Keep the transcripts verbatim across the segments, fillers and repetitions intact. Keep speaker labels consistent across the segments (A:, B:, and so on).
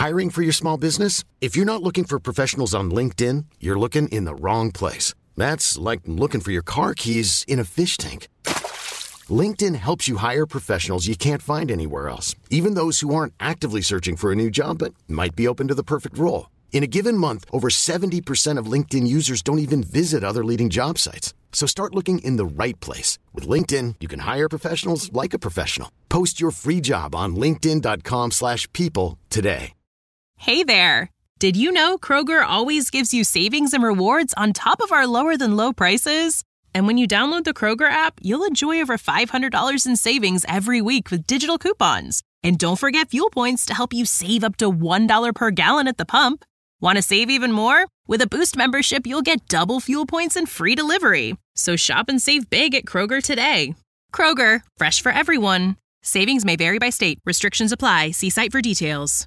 A: Hiring for your small business? If you're not looking for professionals on LinkedIn, you're looking in the wrong place. That's like looking for your car keys in a fish tank. LinkedIn helps you hire professionals you can't find anywhere else, even those who aren't actively searching for a new job but might be open to the perfect role. In a given month, over seventy percent of LinkedIn users don't even visit other leading job sites. So start looking in the right place. With LinkedIn, you can hire professionals like a professional. Post your free job on linkedin.com slash people today.
B: Hey there. Did you know Kroger always gives you savings and rewards on top of our lower than low prices? And when you download the Kroger app, you'll enjoy over five hundred dollars in savings every week with digital coupons. And don't forget fuel points to help you save up to one dollar per gallon at the pump. Want to save even more? With a Boost membership, you'll get double fuel points and free delivery. So shop and save big at Kroger today. Kroger, fresh for everyone. Savings may vary by state. Restrictions apply. See site for details.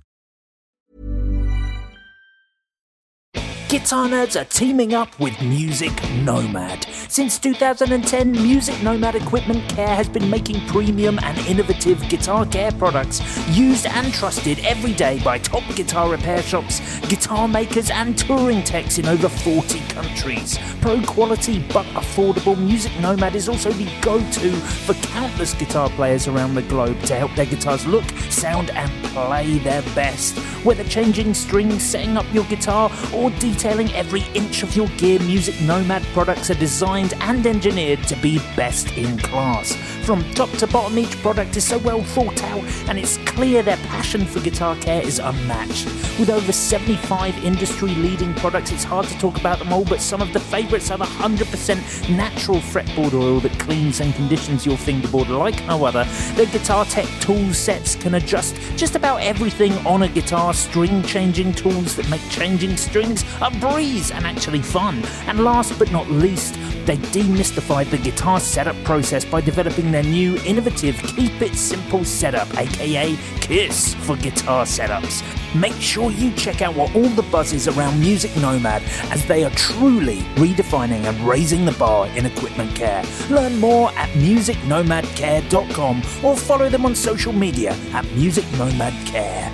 C: Guitar Nerds are teaming up with Music Nomad. Since two thousand ten, Music Nomad Equipment Care has been making premium and innovative guitar care products used and trusted every day by top guitar repair shops, guitar makers and touring techs in over forty countries. Pro quality but affordable, Music Nomad is also the go-to for countless guitar players around the globe to help their guitars look, sound and play their best. Whether changing strings, setting up your guitar or detailing every inch of your gear, Music Nomad products are designed and engineered to be best in class. From top to bottom, each product is so well thought out, and it's clear their passion for guitar care is unmatched. With over seventy-five industry-leading products, it's hard to talk about them all, but some of the favourites are the one hundred percent natural fretboard oil that cleans and conditions your fingerboard like no other. The Guitar Tech tool sets can adjust just about everything on a guitar, string-changing tools that make changing strings a breeze and actually fun. And last but not least, they demystified the guitar setup process by developing their new innovative Keep It Simple setup, aka KISS, for guitar setups. Make sure you check out what all the buzz is around Music Nomad, as they are truly redefining and raising the bar in equipment care. Learn more at music nomad care dot com or follow them on social media at Music Nomad Care.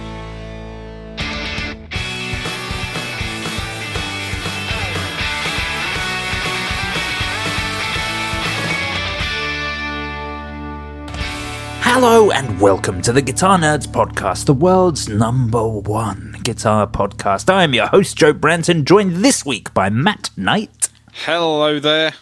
C: Hello and welcome to the Guitar Nerds Podcast, the world's number one guitar podcast. I am your host, Joe Branton, joined this week by Matt Knight.
D: Hello there.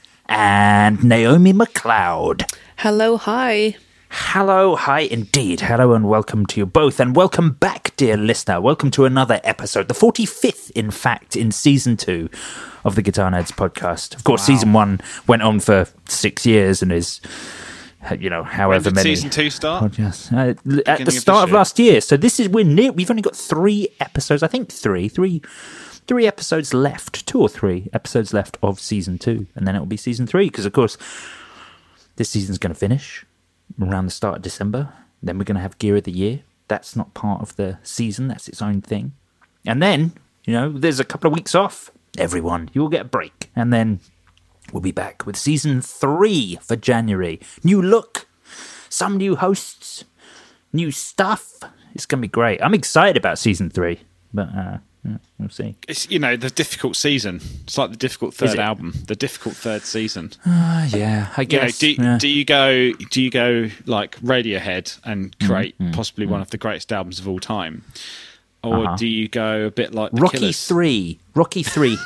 C: And Naomi McLeod.
E: Hello, hi.
C: Hello, hi indeed. Hello and welcome to you both. And welcome back, dear listener. Welcome to another episode, the forty-fifth, in fact, in season two of the Guitar Nerds Podcast. Of course, wow. Season one went on for six years and is... You know, however
D: when did
C: many.
D: Season two start?
C: Oh, yes. uh, at the start of, of last year. So this is we're near. We've only got three episodes. I think three, three, three episodes left. Two or three episodes left of season two, and then it will be season three. Because of course, this season's going to finish around the start of December. Then we're going to have Gear of the Year. That's not part of the season. That's its own thing. And then you know, there's a couple of weeks off. Everyone, you will get a break, and then we'll be back with season three for January. New look, some new hosts, new stuff. It's going to be great. I'm excited about season three, but uh, yeah, we'll see.
D: It's, you know, the difficult season. It's like the difficult third album, the difficult third season.
C: Uh, yeah, I guess.
D: You know, do,
C: yeah.
D: do you go? Do you go like Radiohead and create
C: mm-hmm.
D: possibly
C: mm-hmm.
D: one of the greatest albums of all time, or
C: uh-huh.
D: do you go a bit like the
C: Rocky
D: Killers?
C: three? Rocky three,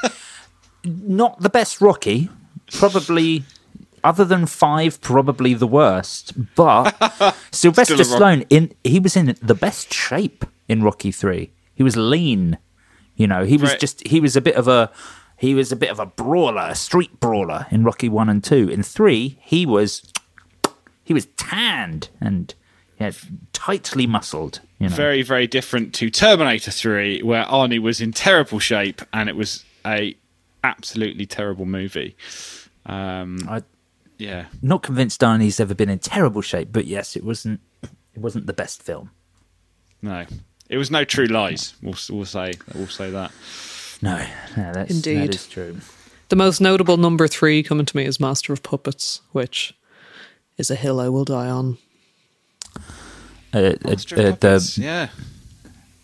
C: not the best Rocky. Probably, other than five, probably the worst. But Sylvester Stallone, in he was in the best shape in Rocky three. He was lean, you know. He was
D: right.
C: just he was a bit of a he was a bit of a brawler, a street brawler in Rocky one and two. In three, he was he was tanned and yeah, tightly muscled. You know.
D: Very, very different to Terminator three, where Arnie was in terrible shape, and it was a absolutely terrible movie. Um,
C: I,
D: yeah,
C: not convinced Arnie's ever been in terrible shape, but yes, it wasn't. It wasn't the best film.
D: No, it was no True Lies. We'll we'll say we'll say that.
C: No, no, that's
E: Indeed.
C: that is true.
E: The most notable number three coming to me is Master of Puppets, which is a hill I will die on.
C: Uh, uh,
D: Master
C: uh,
D: of Puppets,
C: the
D: yeah,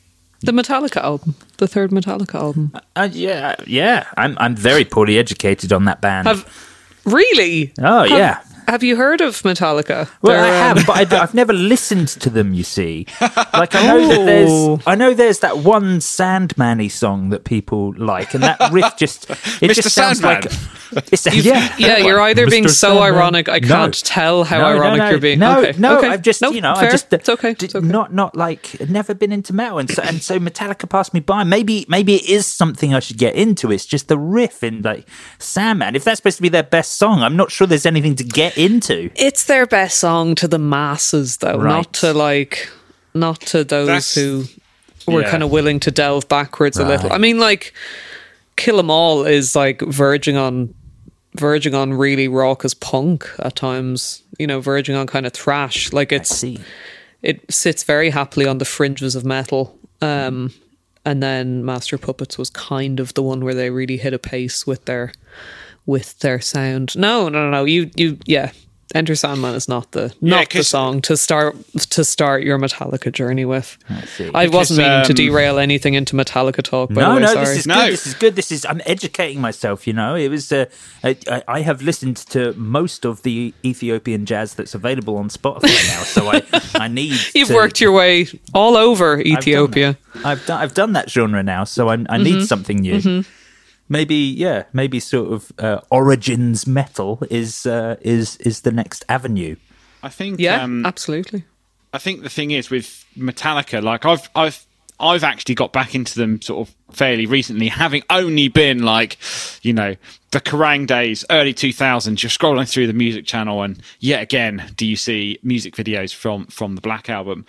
E: The Metallica album, the third Metallica album.
C: Uh, yeah, yeah. I'm I'm very poorly educated on that band.
E: Have really?
C: Oh,
E: have,
C: yeah.
E: Have you heard of Metallica?
C: Well,
E: They're,
C: I have,
E: um,
C: but I, I've never listened to them. You see, like I know that
E: Oh.
C: there's, I know there's that one Sandman-y song that people like, and that riff just, it
D: Mister
C: just sounds
D: Sandman.
C: like, it's, yeah,
E: Yeah, you're either being
C: Mister
E: so
C: Sandman.
E: ironic. I
C: No.
E: can't tell how
C: No, no,
E: ironic
C: no,
E: you're being.
C: No,
E: okay.
C: no,
E: okay.
C: I've just,
E: no,
C: you know,
E: fair.
C: I just, uh,
E: it's okay.
C: did
E: It's okay.
C: not, not like, never been into metal, and so, and so Metallica passed me by. Maybe, maybe it is something I should get into. It's just the riff in like Sandman. If that's supposed to be their best song, I'm not sure there's anything to get into.
E: It's their best song to the masses, though,
C: Right.
E: not to like, not to those
D: That's-
E: who were
D: yeah.
E: kind of willing to delve backwards a little.
C: Right.
E: I mean, like, Kill 'Em All is like verging on, verging on really raucous punk at times. You know, verging on kind of thrash. Like
C: I
E: it's,
C: see.
E: it sits very happily on the fringes of metal. Um, and then Master of Puppets was kind of the one where they really hit a pace with their, with their sound. No, no, no, no. You, you, yeah. Enter Sandman is not the
D: Yeah,
E: not the
D: 'cause-
E: song to start to start your Metallica journey with.
C: I see.
E: I wasn't
D: Because,
E: meaning to
D: um,
E: derail anything into Metallica talk. By
C: No,
E: the way,
C: no,
E: sorry.
C: this is
D: No.
C: good. This is good. This is I'm educating myself. You know, it was. Uh, I, I I have listened to most of the Ethiopian jazz that's available on Spotify now, so I I need.
E: You've
C: to,
E: worked your way all over
C: I've done
E: Ethiopia.
C: that. I've done I've done that genre now, so I I
E: Mm-hmm.
C: need something new. Maybe yeah, maybe sort of uh, origins metal is uh, is is the next avenue.
D: I think.
E: Yeah,
D: um,
E: absolutely.
D: I think the thing is with Metallica, like I've I've I've actually got back into them sort of fairly recently, having only been like, you know, the Kerrang days, early two thousands. You're scrolling through the music channel, and yet again, do you see music videos from from the Black Album?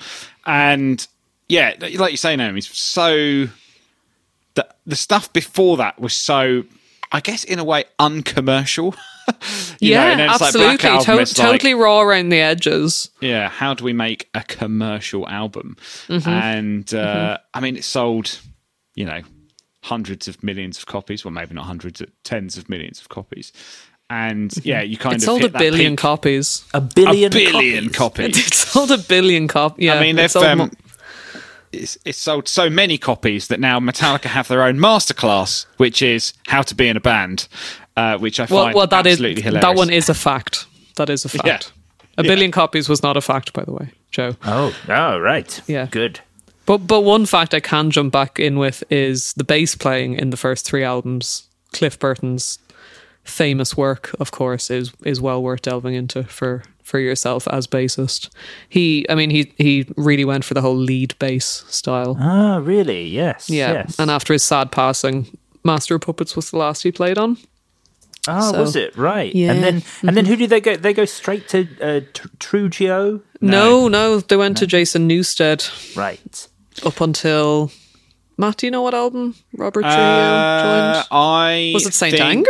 D: And yeah, like you say, Naomi, it's so the the stuff before that was so, I guess, in a way, uncommercial. You know,
E: Yeah,
D: and then it's like
E: absolutely.
D: Black Album,
E: To-
D: it's like-
E: totally raw around the edges.
D: yeah, how do we make a commercial album?
E: Mm-hmm.
D: And uh, I mean, it sold, you know, hundreds of millions of copies. Well, maybe not hundreds, tens of millions of copies. And yeah, you kind
E: It
D: of
E: sold
D: hit
E: a
D: that
E: billion
D: peak.
E: copies.
C: A billion,
D: a billion
C: copies.
D: copies.
E: It sold a billion copies. Yeah,
D: I mean,
E: it
D: they've
E: sold
D: um,
E: mo-
D: it's, it's sold so many copies that now Metallica have their own masterclass, which is how to be in a band, uh, which I
E: well,
D: find
E: well, that is
D: absolutely hilarious.
E: that one is a fact. That is a fact.
D: Yeah.
E: A
D: Yeah.
E: billion copies was not a fact, by the way, Joe.
C: Oh, oh, right.
E: Yeah.
C: Good.
E: But but one fact I can jump back in with is the bass playing in the first three albums. Cliff Burton's famous work, of course, is is well worth delving into for for yourself as bassist. He, I mean, he he really went for the whole lead bass style.
C: Oh, really? Yes.
E: Yeah,
C: Yes.
E: and after his sad passing, Master of Puppets was the last he played on.
C: Oh,
E: So-
C: was it right?
E: Yeah.
C: And then, and then, who did they go? They go straight to uh, Tr- Trujillo,
E: No, no, they went to Jason Newsted
C: right?
E: up until. Matt, do you know what album Robert Trujillo
D: Uh,
E: joined?
D: I
E: Was it Saint
D: think-
E: Anger?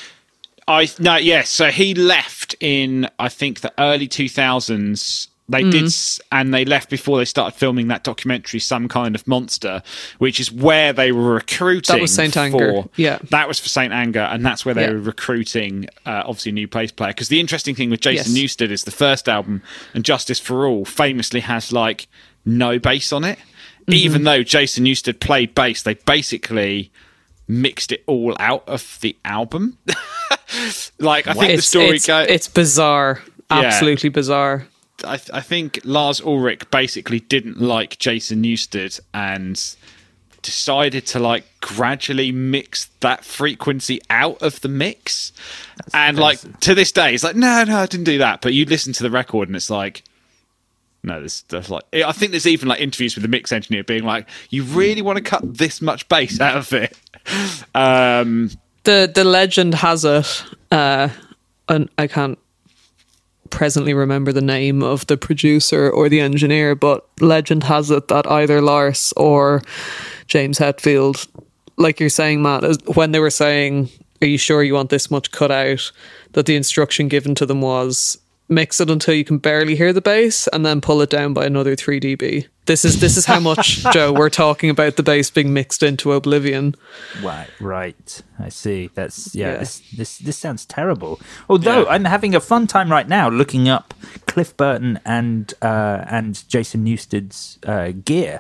D: I no, yes. So he left in I think the early two thousands. They
E: Mm.
D: did, s- and they left before they started filming that documentary, Some Kind of Monster, which is where they were recruiting.
E: That was Saint
D: for,
E: Anger, yeah.
D: that was for Saint Anger, and that's where they
E: Yeah.
D: were recruiting, uh, obviously, a new bass player. Because the interesting thing with Jason
E: Yes.
D: Newsted is the first album, and Justice for All, famously has like no bass on it.
E: Mm-hmm.
D: Even though Jason Newsted played bass, they basically mixed it all out of the album. Like I think the
E: It's,
D: story
E: it's,
D: goes.
E: it's bizarre.
D: Yeah.
E: Absolutely bizarre.
D: I, I think Lars Ulrich basically didn't like Jason Newsted and decided to like gradually mix that frequency out of the mix. And like to this day, it's like, no, no, I didn't do that. But you listen to the record and it's like, no, there's, there's like, I think there's even like interviews with the mix engineer being like, you really want to cut this much bass out of it? Um,
E: The the legend has it, uh, and I can't presently remember the name of the producer or the engineer, but legend has it that either Lars or James Hetfield, like you're saying, Matt, is- when they were saying, "Are you sure you want this much cut out?" that the instruction given to them was mix it until you can barely hear the bass and then pull it down by another three decibels. This is this is how much, Joe, we're talking about the bass being mixed into oblivion.
C: Right, right. I see. That's yeah.
E: Yeah.
C: This this this sounds terrible. Although
D: Yeah.
C: I'm having a fun time right now looking up Cliff Burton and uh, and Jason Newsted's uh, gear.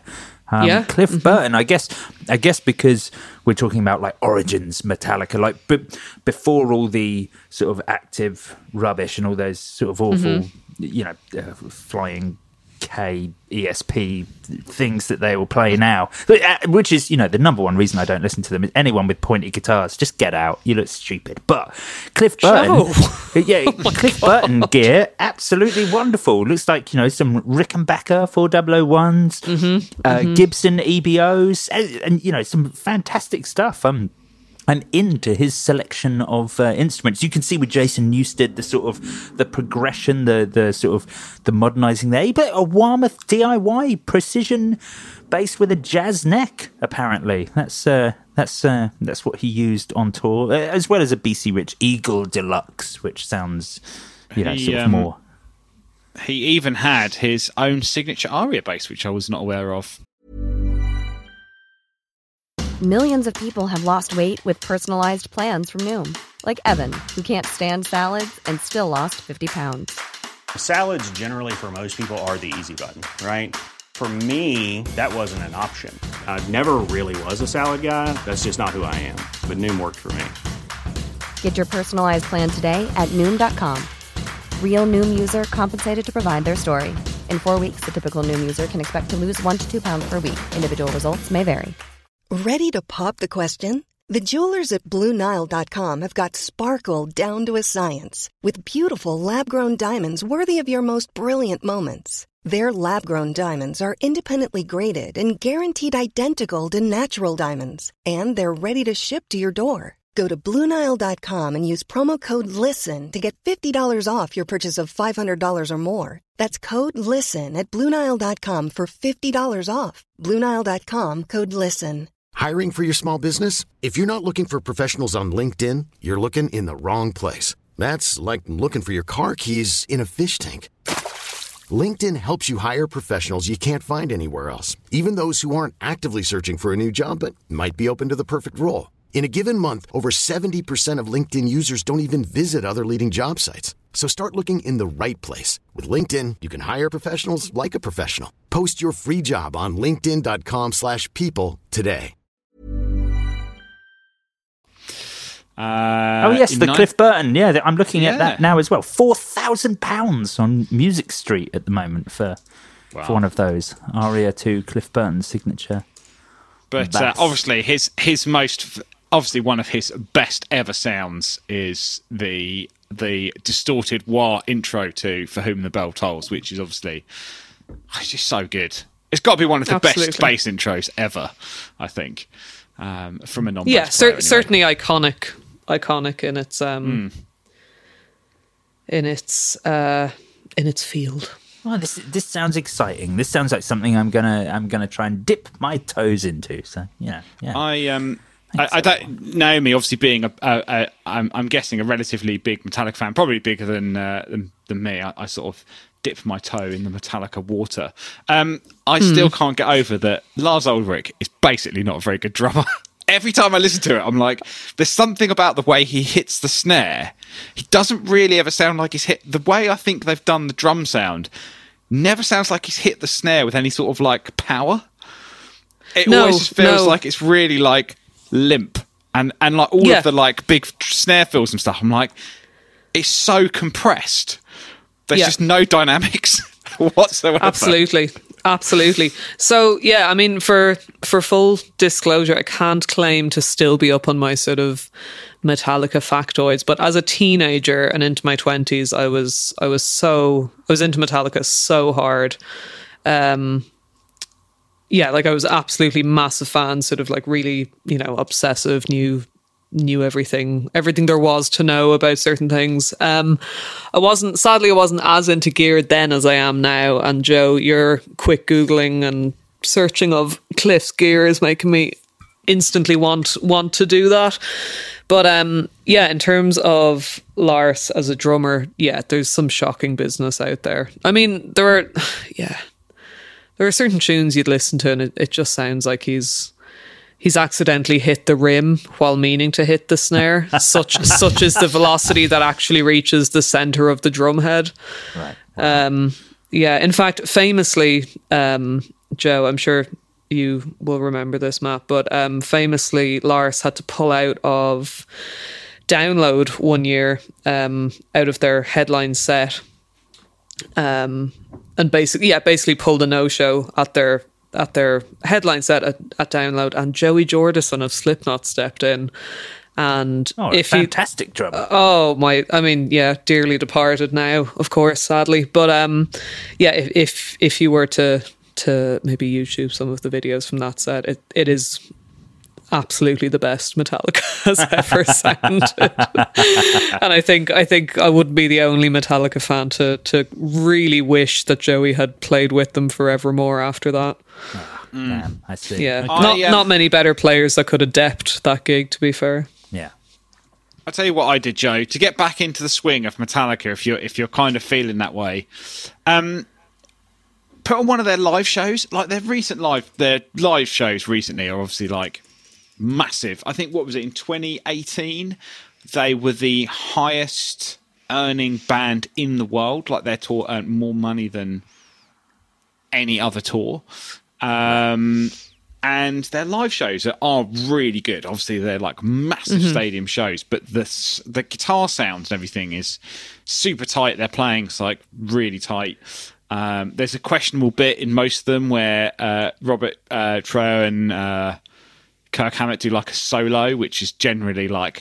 C: Um,
E: Yeah.
C: Cliff
E: Mhm.
C: Burton, I guess. I guess because we're talking about like origins Metallica, like b- before all the sort of active rubbish and all those sort of awful, you know, uh, flying K E S P things that they will play now, which is, you know, the number one reason I don't listen to them is anyone with pointy guitars, just get out, you look stupid. But Cliff Burton, yeah,
E: Oh
C: Cliff Burton gear, absolutely wonderful. Looks like, you know, some Rickenbacker four oh oh ones,
E: Mm-hmm.
C: uh, mm-hmm. Gibson E B Os, and, and, you know, some fantastic stuff. Um, I'm into his selection of uh, instruments. You can see with Jason Newsted the sort of the progression, the the sort of the modernising there. He played a Warmoth D I Y precision bass with a jazz neck. Apparently, that's uh, that's uh, that's what he used on tour, uh, as well as a B C Rich Eagle Deluxe, which sounds, you know,
D: He,
C: sort of
D: um,
C: more.
D: He even had his own signature aria bass, which I was not aware of.
F: Millions of people have lost weight with personalized plans from Noom. Like Evan, who can't stand salads and still lost fifty pounds.
G: Salads generally for most people are the easy button, right? For me, that wasn't an option. I never really was a salad guy. That's just not who I am. But Noom worked for me.
F: Get your personalized plan today at Noom dot com. Real Noom user compensated to provide their story. In four weeks, the typical Noom user can expect to lose one to two pounds per week. Individual results may vary.
H: Ready to pop the question? The jewelers at Blue Nile dot com have got sparkle down to a science with beautiful lab-grown diamonds worthy of your most brilliant moments. Their lab-grown diamonds are independently graded and guaranteed identical to natural diamonds, and they're ready to ship to your door. Go to Blue Nile dot com and use promo code LISTEN to get fifty dollars off your purchase of five hundred dollars or more. That's code LISTEN at Blue Nile dot com for fifty dollars off. Blue Nile dot com, code LISTEN.
A: Hiring for your small business? If you're not looking for professionals on LinkedIn, you're looking in the wrong place. That's like looking for your car keys in a fish tank. LinkedIn helps you hire professionals you can't find anywhere else, even those who aren't actively searching for a new job but might be open to the perfect role. In a given month, over seventy percent of LinkedIn users don't even visit other leading job sites. So start looking in the right place. With LinkedIn, you can hire professionals like a professional. Post your free job on linkedin dot com slash people today.
D: Uh,
C: oh yes, the
D: nine-
C: Cliff Burton. Yeah, I'm looking at
D: Yeah.
C: that now as well. Four thousand pounds on Music Street at the moment for
D: Wow.
C: for one of those Aria two Cliff Burton signature.
D: But uh,
C: bass.
D: obviously, his his most obviously one of his best ever sounds is the the distorted wah intro to "For Whom the Bell Tolls," which is obviously it's just so good. It's got to be one of the
E: Absolutely.
D: best bass intros ever, I think, um, from a non.
E: Yeah, cer- certainly iconic, iconic in its um, in its uh, in its field.
C: Oh, this this sounds exciting. This sounds like something I'm gonna I'm gonna try and dip my toes into. So yeah, yeah.
D: I um. I,
C: Thanks,
D: I don't. Naomi, obviously, being a, a, a I'm, I'm guessing a relatively big Metallica fan, probably bigger than uh, than, than me. I, I sort of dip my toe in the Metallica water. Um, I still can't get over that Lars Ulrich is basically not a very good drummer. Every time I listen to it, I'm like, there's something about the way he hits the snare. He doesn't really ever sound like he's hit the way I think they've done the drum sound. Never sounds like he's hit the snare with any sort of like power. It
E: No,
D: always just feels
E: no.
D: like it's really like limp and and like all
E: Yeah.
D: of the like big snare fills and stuff. I'm like, it's so compressed. There's
E: Yeah.
D: just no dynamics whatsoever.
E: Absolutely. Absolutely. So yeah, I mean, for for full disclosure, I can't claim to still be up on my sort of Metallica factoids, but as a teenager and into my twenties, I was I was so I was into Metallica so hard. Um yeah, like I was absolutely massive fan, sort of like really, you know, obsessive, knew knew everything, everything there was to know about certain things. Um, I wasn't, sadly, I wasn't as into gear then as I am now. And Joe, your quick Googling and searching of Cliff's gear is making me instantly want want to do that. But um, yeah, in terms of Lars as a drummer, yeah, there's some shocking business out there. I mean, there are, yeah, there are certain tunes you'd listen to and it, it just sounds like he's he's accidentally hit the rim while meaning to hit the snare. Such such is the velocity that actually reaches the center of the drum head.
C: Right.
E: Um, yeah, in fact, famously, um, Joe, I'm sure you will remember this, Matt, but um, famously, Lars had to pull out of Download one year um, out of their headline set, um, and basically, yeah, basically pulled a no-show at their at their headline set at, at Download, and Joey Jordison of Slipknot stepped in. And
C: oh,
E: if
C: fantastic
E: you,
C: drummer.
E: Oh my! I mean, yeah, dearly departed now, of course, sadly. But um, yeah, if if, if you were to to maybe YouTube some of the videos from that set, it, it is absolutely the best Metallica has ever sounded. And I think I think I wouldn't be the only Metallica fan to to really wish that Joey had played with them forevermore after that.
C: Oh, mm. Man, I see.
E: Yeah,
C: okay.
E: not
D: I, um,
E: not many better players that could adapt that gig, to be fair.
C: Yeah.
D: I'll tell you what I did, Joe, to get back into the swing of Metallica, if you're if you're kind of feeling that way. Um, put on one of their live shows, like their recent live, their live shows recently are obviously like massive. I think, what was it, in twenty eighteen, they were the highest earning band in the world. Like their tour earned more money than any other tour. Um, and their live shows are, are really good. Obviously, they're like massive mm-hmm. stadium shows, but the the guitar sounds and everything is super tight. Their playing's like really tight. Um, there's a questionable bit in most of them where uh, Robert uh, Trujillo and uh, Kirk Hammett do like a solo, which is generally like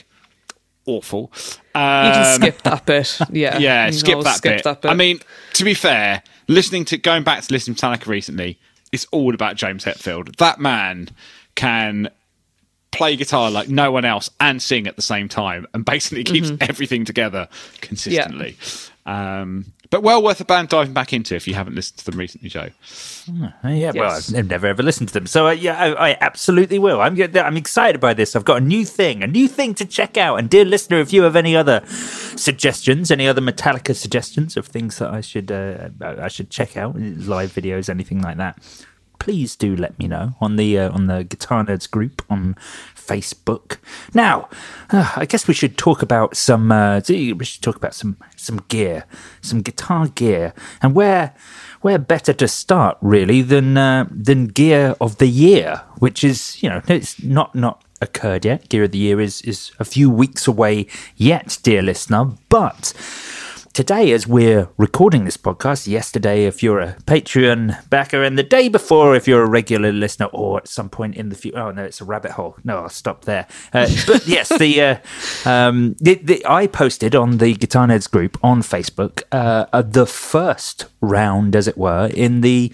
D: awful. Um,
E: you can skip that bit. Yeah,
D: yeah, skip, that,
E: skip
D: bit.
E: that bit.
D: I mean, to be fair, listening to going back to listening to Metallica recently, it's all about James Hetfield. That man can play guitar like no one else and sing at the same time, and basically keeps mm-hmm. everything together consistently. Yeah. Um, but well worth a band diving back into if you haven't listened to them recently, Joe.
C: Oh, yeah, yes. Well, I've never ever listened to them, so uh, yeah, I, I absolutely will. I'm I'm excited by this. I've got a new thing, a new thing to check out. And dear listener, if you have any other suggestions, any other Metallica suggestions of things that I should uh, I should check out, live videos, anything like that, please do let me know on the uh, on the Guitar Nerds group on Facebook. Now, uh, I guess we should talk about some. Uh, we should talk about some some gear, some guitar gear, and where where better to start really than uh, than Gear of the Year, which is, you know, it's not not occurred yet. Gear of the Year is is a few weeks away yet, dear listener, but today, as we're recording this podcast, yesterday if you're a Patreon backer, and the day before if you're a regular listener, or at some point in the future. Oh no, it's a rabbit hole. No, I'll stop there. Uh, but yes, the, uh, um, the, the I posted on the Guitar Nerds group on Facebook uh, uh, the first round, as it were, in the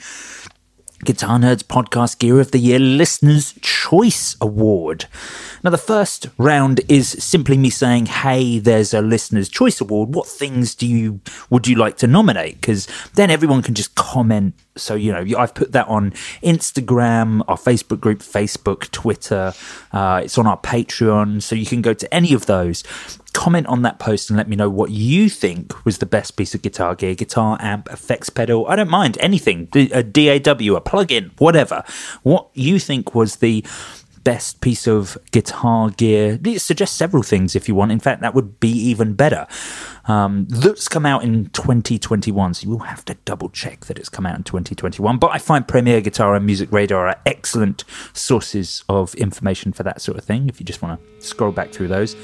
C: Guitar Nerds Podcast Gear of the Year Listener's Choice Award. Now, the first round is simply me saying, hey, there's a Listener's Choice Award. What things do you would you like to nominate? Because then everyone can just comment. So, you know, I've put that on Instagram, our Facebook group, Facebook, Twitter. Uh, it's on our Patreon. So you can go to any of those, comment on that post and let me know what you think was the best piece of guitar gear, guitar, amp, effects pedal. I don't mind anything, a D A W, a plug-in, whatever. What you think was the best piece of guitar gear. Suggest several things if you want. In fact, that would be even better. Um, that's come out in twenty twenty-one, so you will have to double check that it's come out in twenty twenty-one. But I find Premier Guitar and Music Radar are excellent sources of information for that sort of thing, if you just want to scroll back through those.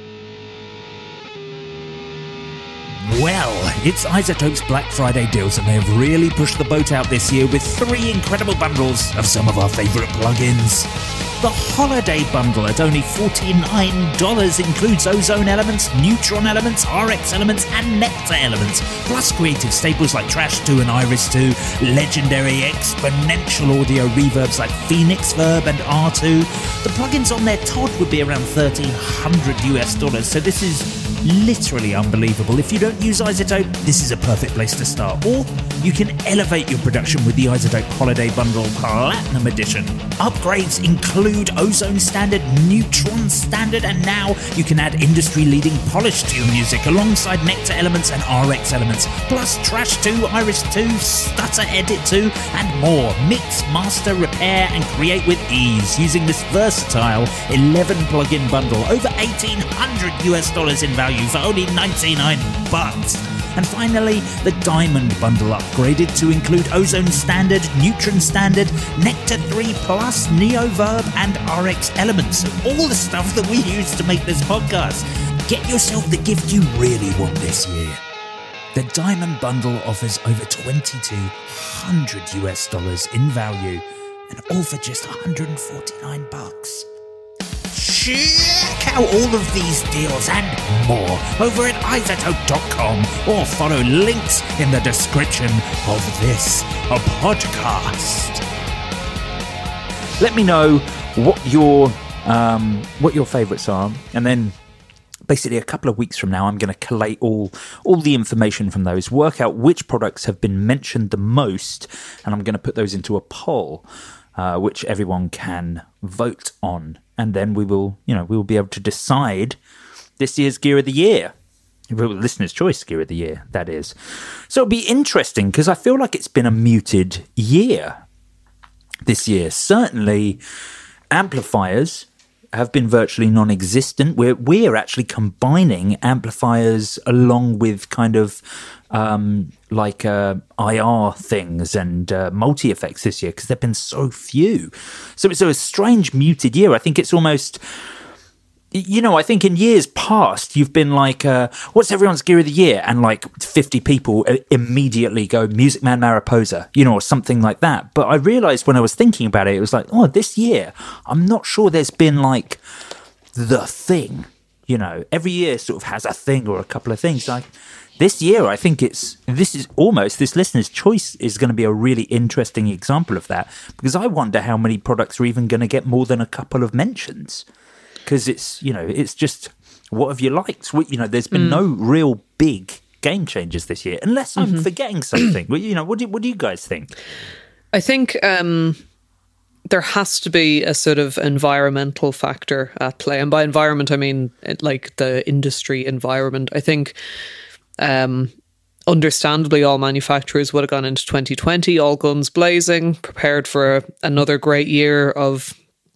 I: Well, it's iZotope's Black Friday deals, and they have really pushed the boat out this year with three incredible bundles of some of our favourite plugins. The Holiday Bundle at only forty-nine dollars includes Ozone Elements, Neutron Elements, R X Elements, and Nectar Elements, plus creative staples like Trash two and Iris two, legendary exponential audio reverbs like Phoenix Verb and R two. The plugins on their Todd would be around thirteen hundred US dollars, so this is literally unbelievable. If you don't use iZotope, this is a perfect place to start. Or you can elevate your production with the iZotope Holiday Bundle Platinum Edition. Upgrades include Ozone Standard, Neutron Standard, and now you can add industry-leading polish to your music alongside Nectar Elements and R X Elements, plus Trash two, Iris two, Stutter Edit two, and more. Mix, master, repair, and create with ease using this versatile eleven plugin bundle. Over eighteen hundred US dollars in value for only ninety-nine bucks. And finally, the Diamond Bundle upgraded to include Ozone Standard, Neutron Standard, Nectar three Plus, Neoverb, and R X Elements. All the stuff that we use to make this podcast. Get yourself the gift you really want this year. The Diamond Bundle offers over twenty-two hundred US dollars in value, and all for just one hundred forty-nine bucks. Check out all of these deals and more over at iZotope dot com, or follow links in the description of this a podcast.
C: Let me know what your um, what your favourites are, and then basically a couple of weeks from now, I'm going to collate all all the information from those, work out which products have been mentioned the most, and I'm going to put those into a poll, uh, which everyone can vote on, and then we will, you know, we will be able to decide this year's Gear of the Year. Listener's Choice Gear of the Year, that is. So it'll be interesting because I feel like it's been a muted year this year. Certainly, amplifiers have been virtually non-existent. We're we're actually combining amplifiers along with kind of um, like uh, I R things and uh, multi-effects this year because there've been so few. So it's a strange muted year. I think it's almost, you know, I think in years past you've been like, uh, what's everyone's Gear of the Year? And like fifty people immediately go Music Man Mariposa, you know, or something like that. But I realized when I was thinking about it, it was like, oh, this year, I'm not sure there's been like the thing, you know, every year sort of has a thing or a couple of things. Like this year, I think it's, this is almost, this listener's choice is going to be a really interesting example of that, because I wonder how many products are even going to get more than a couple of mentions. Because it's, you know, it's just, what have you liked? You know, there's been mm. no real big game changers this year, unless I'm mm-hmm. forgetting something. Well, you know, what do, what do you guys think?
E: I think um, there has to be a sort of environmental factor at play. And by environment, I mean, it, like the industry environment. I think, um, understandably, all manufacturers would have gone into twenty twenty, all guns blazing, prepared for another great year of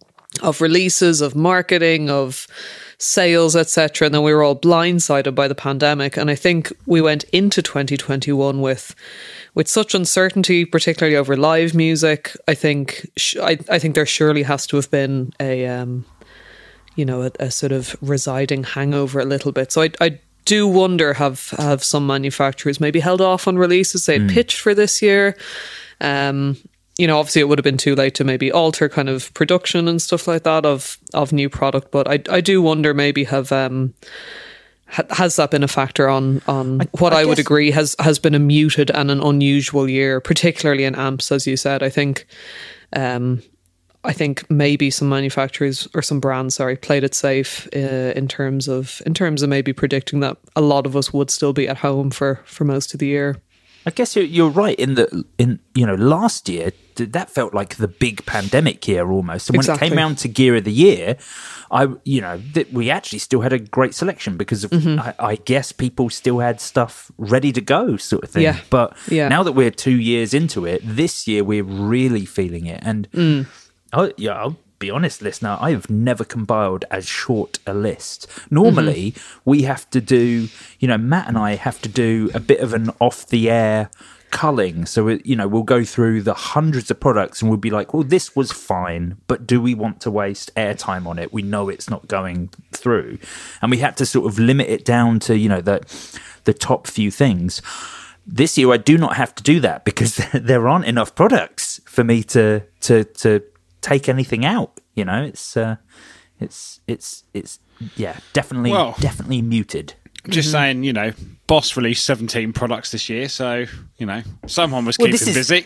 E: of releases, of marketing, of sales, et cetera. And then we were all blindsided by the pandemic. And I think we went into twenty twenty-one with with such uncertainty, particularly over live music. I think sh- I, I think there surely has to have been a um, you know a, a sort of residing hangover a little bit. So I I do wonder have have some manufacturers maybe held off on releases they had mm. pitched for this year. Um, You know, obviously it would have been too late to maybe alter kind of production and stuff like that of, of new product. But I I do wonder maybe have um ha, has that been a factor on on I, what I, I would agree has has been a muted and an unusual year, particularly in amps, as you said. I think um I think maybe some manufacturers or some brands, sorry, played it safe uh, in terms of in terms of maybe predicting that a lot of us would still be at home for for most of the year.
C: I guess you're, you're right in that, in, you know, last year, that felt like the big pandemic year almost. And when exactly. it came around to Gear of the Year, I, you know, that we actually still had a great selection because of, mm-hmm. I, I guess people still had stuff ready to go sort of thing.
E: Yeah.
C: But
E: yeah.
C: now that we're two years into it, this year we're really feeling it. And
E: mm.
C: I, yeah, I'll be honest, listener, I have never compiled as short a list. Normally, mm-hmm. we have to do, you know, Matt and I have to do a bit of an off-the-air culling. So, it, you know, we'll go through the hundreds of products and we'll be like, well, this was fine, but do we want to waste airtime on it? We know it's not going through. And we had to sort of limit it down to, you know, the, the top few things. This year, I do not have to do that because there aren't enough products for me to to to take anything out. You know, it's uh, it's it's it's yeah, definitely well, definitely muted.
D: Just mm-hmm. saying, you know, Boss released seventeen products this year, so you know, someone was well, keeping is,
C: this
D: busy.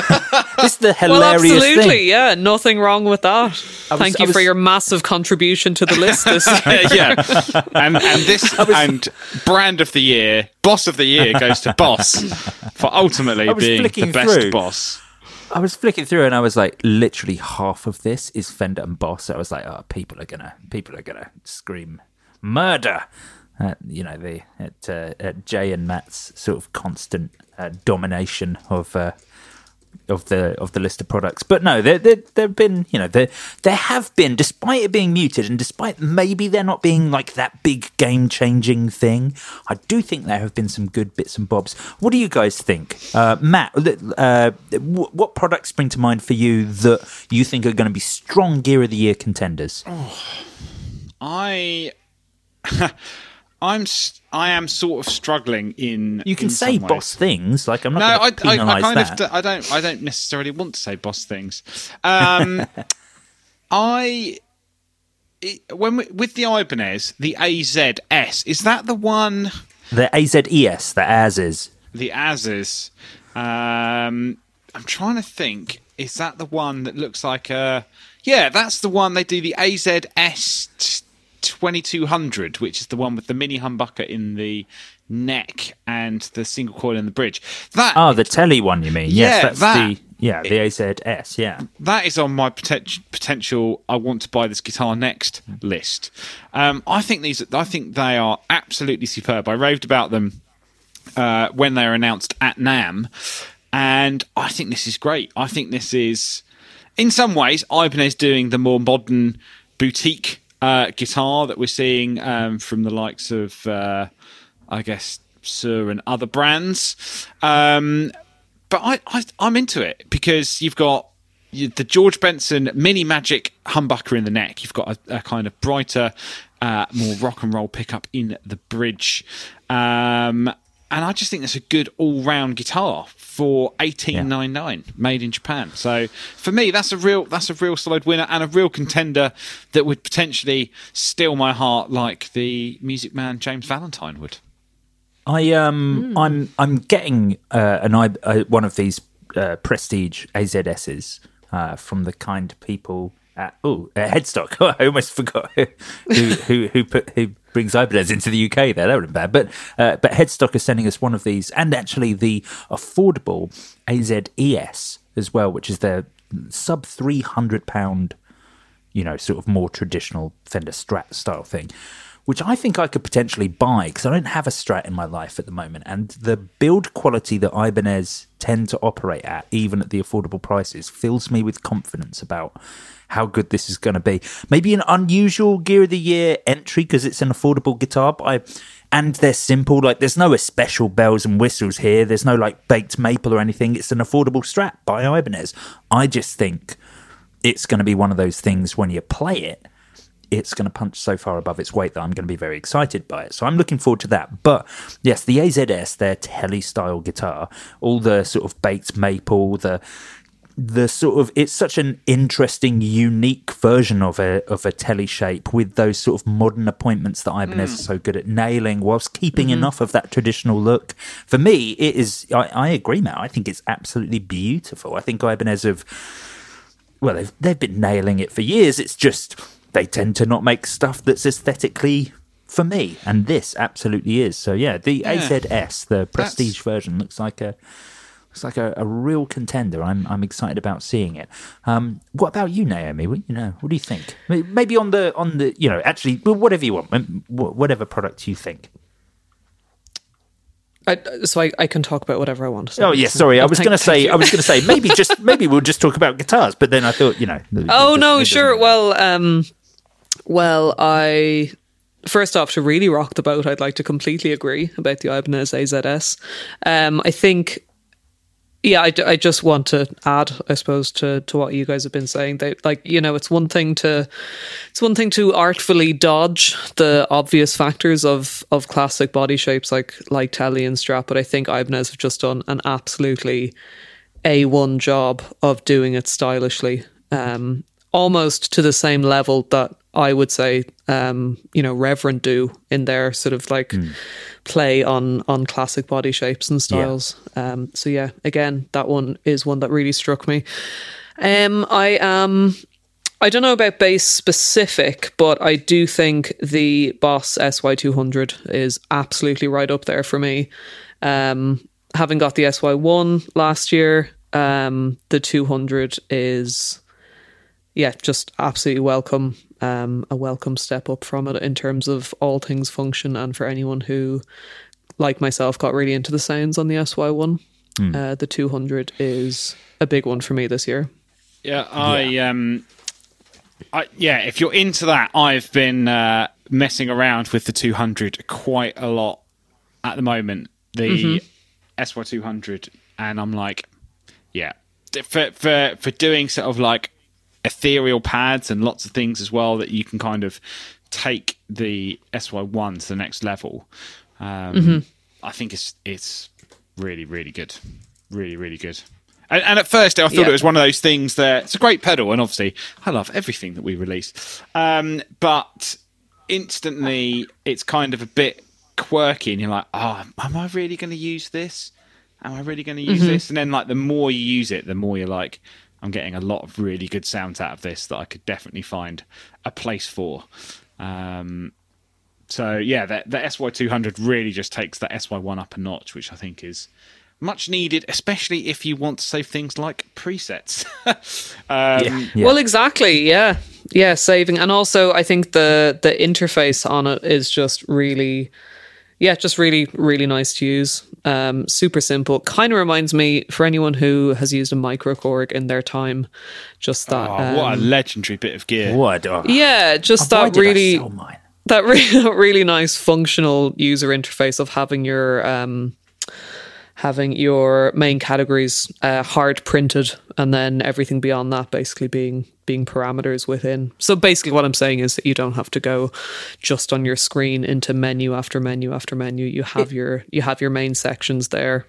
C: is the hilarious
E: well, absolutely,
C: thing.
E: Yeah, nothing wrong with that. Was, Thank you was, for your massive contribution to the list this year.
D: yeah, and and this was, and brand of the year, Boss of the year goes to Boss for ultimately being the best
C: through.
D: Boss.
C: I was flicking through and I was like, literally half of this is Fender and Boss. So I was like, oh, people are gonna, people are gonna scream murder. Uh, you know, the at, uh, at Jay and Matt's sort of constant uh, domination of uh,
I: of the of the list of products. But no, there there there've been, you know, there there have been, despite it being muted and despite maybe there not being like that big game changing thing, I do think there have been some good bits and bobs. What do you guys think, uh, Matt? Uh, what products spring to mind for you that you think are going to be strong Gear of the Year contenders?
D: Oh, I. I'm I am sort of struggling in.
I: You can
D: in
I: say boss things, like I'm not.
D: No,
I: going to
D: I, I,
I: penalise
D: I kind
I: that.
D: of. Do, I don't. I don't necessarily want to say boss things. Um, I it, when we, with the Ibanez, the A Z S, is that the one?
I: The A Z E S, the A S is.
D: The A S is. Um, I'm trying to think. Is that the one that looks like a? Yeah, that's the one. They do the A Z S twenty-two hundred, which is the one with the mini humbucker in the neck and the single coil in the bridge. That
I: oh, the telly one, you mean?
D: Yeah,
I: yes, that's
D: that,
I: the yeah the A Z S. Yeah,
D: that is on my poten- potential. I want to buy this guitar next list. Um, I think these. I think they are absolutely superb. I raved about them uh, when they were announced at NAMM, and I think this is great. I think this is, in some ways, Ibanez doing the more modern boutique Uh, guitar that we're seeing um, from the likes of, uh, I guess, Suhr and other brands. Um, but I, I, I'm into it because you've got you, the George Benson Mini Magic humbucker in the neck. You've got a, a kind of brighter, uh, more rock and roll pickup in the bridge. Um, and I just think that's a good all-round guitar for eighteen ninety-nine, yeah. Made in Japan. So for me, that's a real that's a real solid winner and a real contender that would potentially steal my heart, like the Music Man James Valentine would.
I: I um mm. I'm I'm getting uh, an uh, one of these uh, prestige A Z S's uh, from the kind people at oh uh, Headstock. Oh, I almost forgot who who who put who. brings Ibanez into the U K there. That would have been bad. But, uh, but Headstock is sending us one of these, and actually the affordable A Z E S as well, which is their sub three hundred pound, you know, sort of more traditional Fender Strat style thing, which I think I could potentially buy because I don't have a Strat in my life at the moment. And the build quality that Ibanez tend to operate at, even at the affordable prices, fills me with confidence about how good this is going to be. Maybe an unusual Gear of the Year entry because it's an affordable guitar, but I, and they're simple. Like there's no special bells and whistles here. There's no like baked maple or anything. It's an affordable Strat by Ibanez. I just think it's going to be one of those things when you play it, it's going to punch so far above its weight that I'm going to be very excited by it. So I'm looking forward to that. But yes, the A Z S, their telly-style guitar, all the sort of baked maple, the the sort of, it's such an interesting, unique version of a of a telly shape with those sort of modern appointments that Ibanez mm. is so good at nailing whilst keeping mm-hmm. enough of that traditional look. For me, it is, I, I agree, Matt. I think it's absolutely beautiful. I think Ibanez have, well, they've, they've been nailing it for years. It's just, they tend to not make stuff that's aesthetically for me. And this absolutely is. So yeah, the yeah. A Z S, the prestige that's... version, looks like a, It's like a, a real contender. I'm I'm excited about seeing it. Um, what about you, Naomi? What, you know, what do you think? Maybe on the on the you know actually whatever you want, whatever product you think.
E: I, so I, I can talk about whatever I want.
I: So oh yes, yeah, sorry. I was going to say I was going to say maybe just maybe we'll just talk about guitars. But then I thought you know.
E: Oh
I: just,
E: no, sure. Well, um, well, I. First off, to really rock the boat, I'd like to completely agree about the Ibanez A Z S. Um, I think. Yeah, I, I just want to add, I suppose, to, to what you guys have been saying. They, like, you know, it's one thing to it's one thing to artfully dodge the obvious factors of, of classic body shapes like like telly and Strat, but I think Ibanez have just done an absolutely A one job of doing it stylishly, um, almost to the same level that I would say, um, you know, Reverend do in their sort of like mm. play on on classic body shapes and styles. Yeah. Um, so yeah, again, that one is one that really struck me. Um, I am, I don't know about bass specific, but I do think the Boss S Y two hundred is absolutely right up there for me. Um, having got the S Y one last year, um, the two hundred is, yeah, just absolutely welcome. Um, a welcome step up from it in terms of all things function, and for anyone who, like myself, got really into the sounds on the S Y one. Mm. Uh, the two hundred is a big one for me this year.
D: Yeah, I yeah. um, I, yeah. If you're into that, I've been uh, messing around with the two hundred quite a lot at the moment. The mm-hmm. S Y two hundred, and I'm like, yeah, for for for doing sort of like ethereal pads and lots of things as well that you can kind of take the S Y one to the next level. Um, mm-hmm. I think it's it's really really good, really really good. And, and at first, I thought yeah. it was one of those things that it's a great pedal, and obviously, I love everything that we release. Um, but instantly, it's kind of a bit quirky, and you're like, "Oh, am I really going to use this? Am I really going to use mm-hmm. this?" And then, like, the more you use it, the more you're like, "I'm getting a lot of really good sounds out of this that I could definitely find a place for." Um, so yeah, the, the S Y two hundred really just takes the S Y one up a notch, which I think is much needed, especially if you want to save things like presets. um,
E: yeah. Yeah. Well, exactly. Yeah. Yeah. Saving. And also I think the, the interface on it is just really, yeah, just really, really nice to use. Um, super simple. Kind of reminds me, for anyone who has used a microKORG in their time, just that.
D: Oh,
E: um,
D: what a legendary bit of gear.
I: What? Oh,
E: yeah. Just
I: oh,
E: that really, that really, really nice functional user interface of having your, um, having your main categories uh, hard printed, and then everything beyond that basically being being parameters within. So basically what I'm saying is that you don't have to go just on your screen into menu after menu after menu. You have it, your you have your main sections there.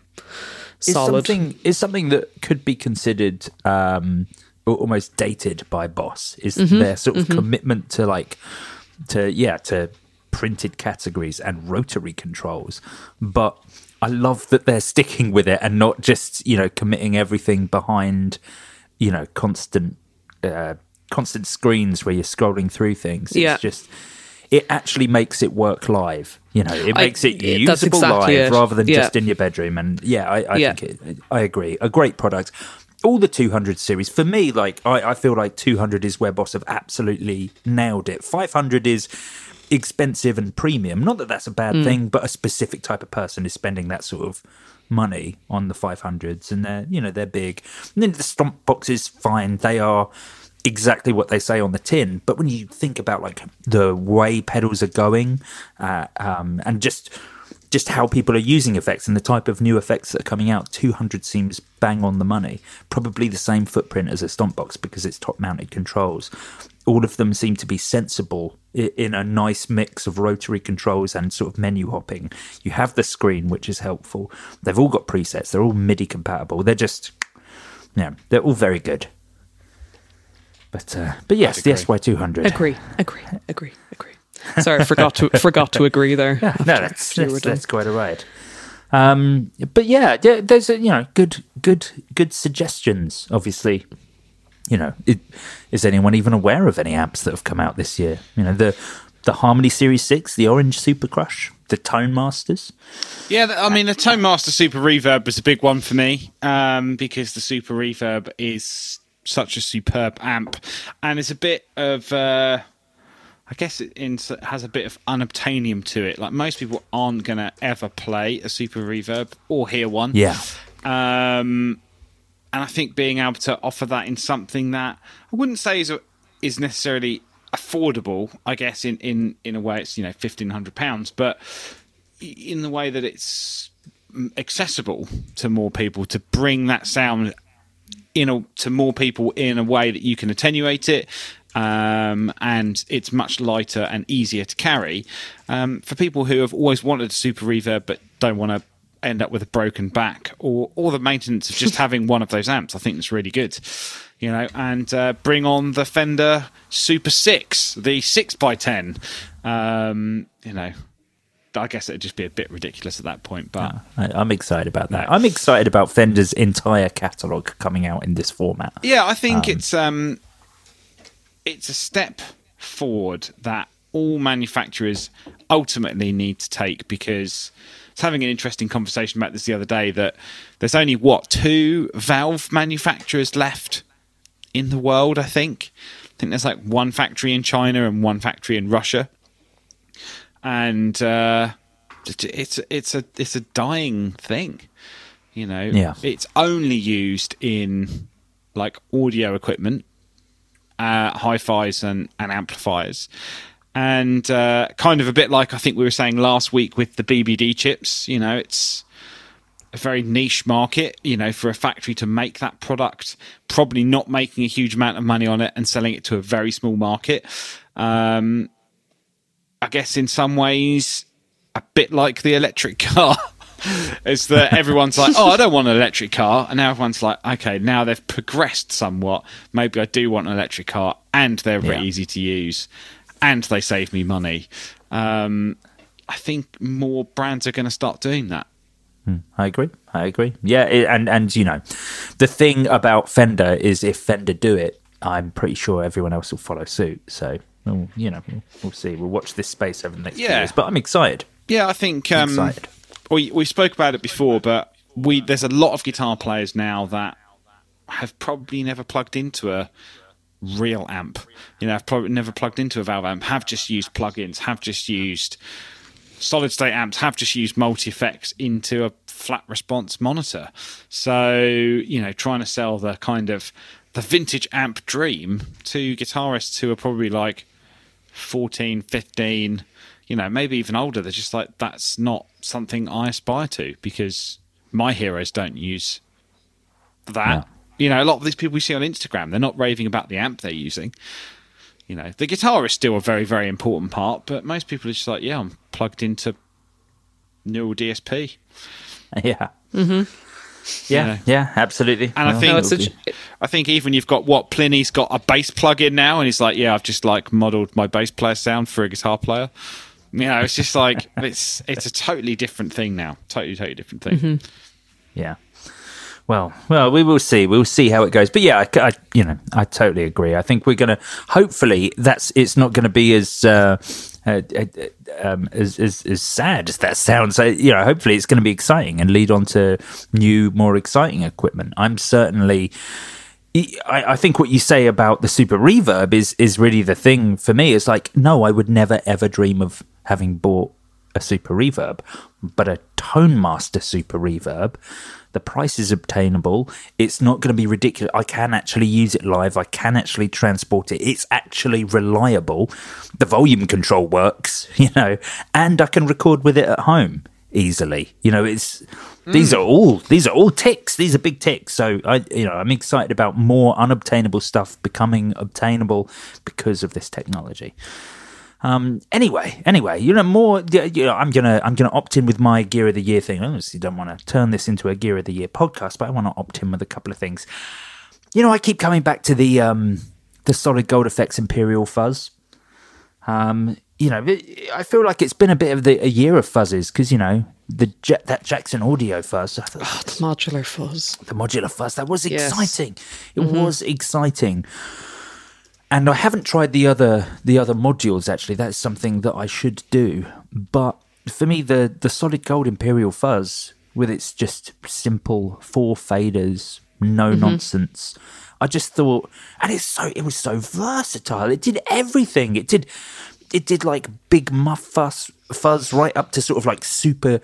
E: Solid.
I: Is something, is something that could be considered um, almost dated by Boss is mm-hmm, their sort of mm-hmm. commitment to like to yeah to printed categories and rotary controls, but I love that they're sticking with it and not just, you know, committing everything behind, you know, constant uh, constant screens where you're scrolling through things. It's yeah. just, it actually makes it work live. You know, it makes I, it usable exactly live it. rather than yeah. just in your bedroom. And yeah, I, I yeah. think it, I agree. A great product. All the two hundred series, for me, like, I, I feel like two hundred is where Boss have absolutely nailed it. five hundred is expensive and premium. Not that that's a bad mm. thing, but a specific type of person is spending that sort of money on the five hundreds, and they're, you know, they're big. And then the stomp boxes, fine, they are exactly what they say on the tin. But when you think about like the way pedals are going, uh, um, and just just how people are using effects and the type of new effects that are coming out, two hundred seems bang on the money. Probably the same footprint as a stomp box because it's top mounted controls. All of them seem to be sensible in a nice mix of rotary controls and sort of menu hopping. You have the screen, which is helpful. They've all got presets. They're all MIDI compatible. They're just, yeah, they're all very good. But uh, but yes, the S Y two hundred.
E: Agree, agree, agree, agree. Sorry, I forgot to forgot to agree there.
I: Yeah, no, that's that's, that's quite all right. Um, but yeah, there's a, you know good good good suggestions. Obviously, you know, it, is anyone even aware of any amps that have come out this year? You know, the the Harmony Series six, the Orange Super Crush, the Tone Masters.
D: Yeah, I mean, the Tone Master Super Reverb was a big one for me um, because the Super Reverb is such a superb amp, and it's a bit of, uh, I guess it in, has a bit of unobtainium to it. Like, most people aren't going to ever play a Super Reverb or hear one.
I: Yeah.
D: Um, and I think being able to offer that in something that I wouldn't say is, is necessarily affordable, I guess, in, in, in a way it's, you know, fifteen hundred pounds, but in the way that it's accessible to more people, to bring that sound in a, to more people in a way that you can attenuate it, um, and it's much lighter and easier to carry. Um, for people who have always wanted a Super Reverb but don't want to end up with a broken back, or, or the maintenance of just having one of those amps, I think that's really good. You know, and uh, bring on the Fender Super six, the six by ten. Um, you know, I guess it'd just be a bit ridiculous at that point, but
I: yeah, I, I'm excited about that. No. I'm excited about Fender's entire catalogue coming out in this format.
D: Yeah, I think um, it's um, it's a step forward that all manufacturers ultimately need to take, because I was having an interesting conversation about this the other day, that there's only, what, two valve manufacturers left in the world, I think. I think there's like one factory in China and one factory in Russia. And uh, it's it's a it's a dying thing. You know,
I: Yeah.
D: it's only used in like audio equipment, uh, hi-fis and, and amplifiers. And uh, kind of a bit like I think we were saying last week with the B B D chips, you know, it's a very niche market, you know, for a factory to make that product, probably not making a huge amount of money on it and selling it to a very small market. Um, I guess in some ways, a bit like the electric car. Is that everyone's like, oh, I don't want an electric car. And now everyone's like, okay, now they've progressed somewhat. Maybe I do want an electric car, and they're very
I: Yeah.
D: easy to use, and they save me money. Um, I think more brands are going to start doing that.
I: I agree. I agree. Yeah, it, and and you know, the thing about Fender is if Fender do it, I'm pretty sure everyone else will follow suit. So, well, you know, we'll, we'll see. We'll watch this space over the next few
D: Yeah.
I: years. But I'm excited.
D: Yeah, I think um,
I: Excited.
D: we we spoke about it before, but we there's a lot of guitar players now that have probably never plugged into a real amp. You know, have probably never plugged into a Valve amp. Have just used plugins. Have just used solid state amps. Have just used multi effects into a flat response monitor. So you know, trying to sell the kind of the vintage amp dream to guitarists who are probably like fourteen, fifteen. You know, maybe even older, they're just like, that's not something I aspire to because my heroes don't use that.
I: Yeah.
D: You know, a lot of these people we see on Instagram, they're not raving about the amp they're using. You know, the guitar is still a very, very important part, but most people are just like, yeah, I'm plugged into Neural D S P.
I: Yeah.
E: Mm-hmm.
I: Yeah,
D: know.
I: yeah, absolutely.
D: And I think
E: No, it's a,
D: I think even you've got what Pliny's got a bass plug-in now, and he's like, yeah, I've just like modelled my bass player sound for a guitar player. You know, it's just like it's it's a totally different thing now. Totally, totally different thing.
E: Mm-hmm.
I: Yeah. Well, well, we will see. We'll see how it goes. But yeah, I, I you know, I totally agree. I think we're going to. Hopefully, that's it's not going to be as. Uh, uh, uh, um, as, as as sad as that sounds. So, you know, hopefully it's going to be exciting and lead on to new, more exciting equipment. I'm certainly. I, I think what you say about the Super Reverb is is really the thing for me. It's like, no, I would never ever dream of having bought a Super Reverb, but a Tone Master Super Reverb. The price is obtainable. It's not going to be ridiculous. I can actually use it live. I can actually transport it. It's actually reliable. The volume control works, you know, and I can record with it at home easily. You know, it's mm. these are all these are all ticks. These are big ticks. So I, you know, I'm excited about more unobtainable stuff becoming obtainable because of this technology. Um. Anyway, anyway, you know, more. You know, I'm gonna, I'm gonna opt in with my Gear of the Year thing. I obviously don't want to turn this into a Gear of the Year podcast, but I want to opt in with a couple of things. You know, I keep coming back to the um, the Solid Gold Effects Imperial Fuzz. Um, you know, I feel like it's been a bit of the, a year of fuzzes because you know the that Jackson Audio Fuzz. I thought,
E: oh, the modular fuzz.
I: The modular fuzz. That was
E: Yes.
I: exciting. It
E: Mm-hmm.
I: was exciting. And I haven't tried the other the other modules, actually. That's something that I should do. But for me, the, the Solid Gold Imperial Fuzz, with its just simple four faders, no
E: Mm-hmm.
I: nonsense, I just thought, and it's so it was so versatile. It did everything. It did it did like big muff fuzz, fuzz right up to sort of like super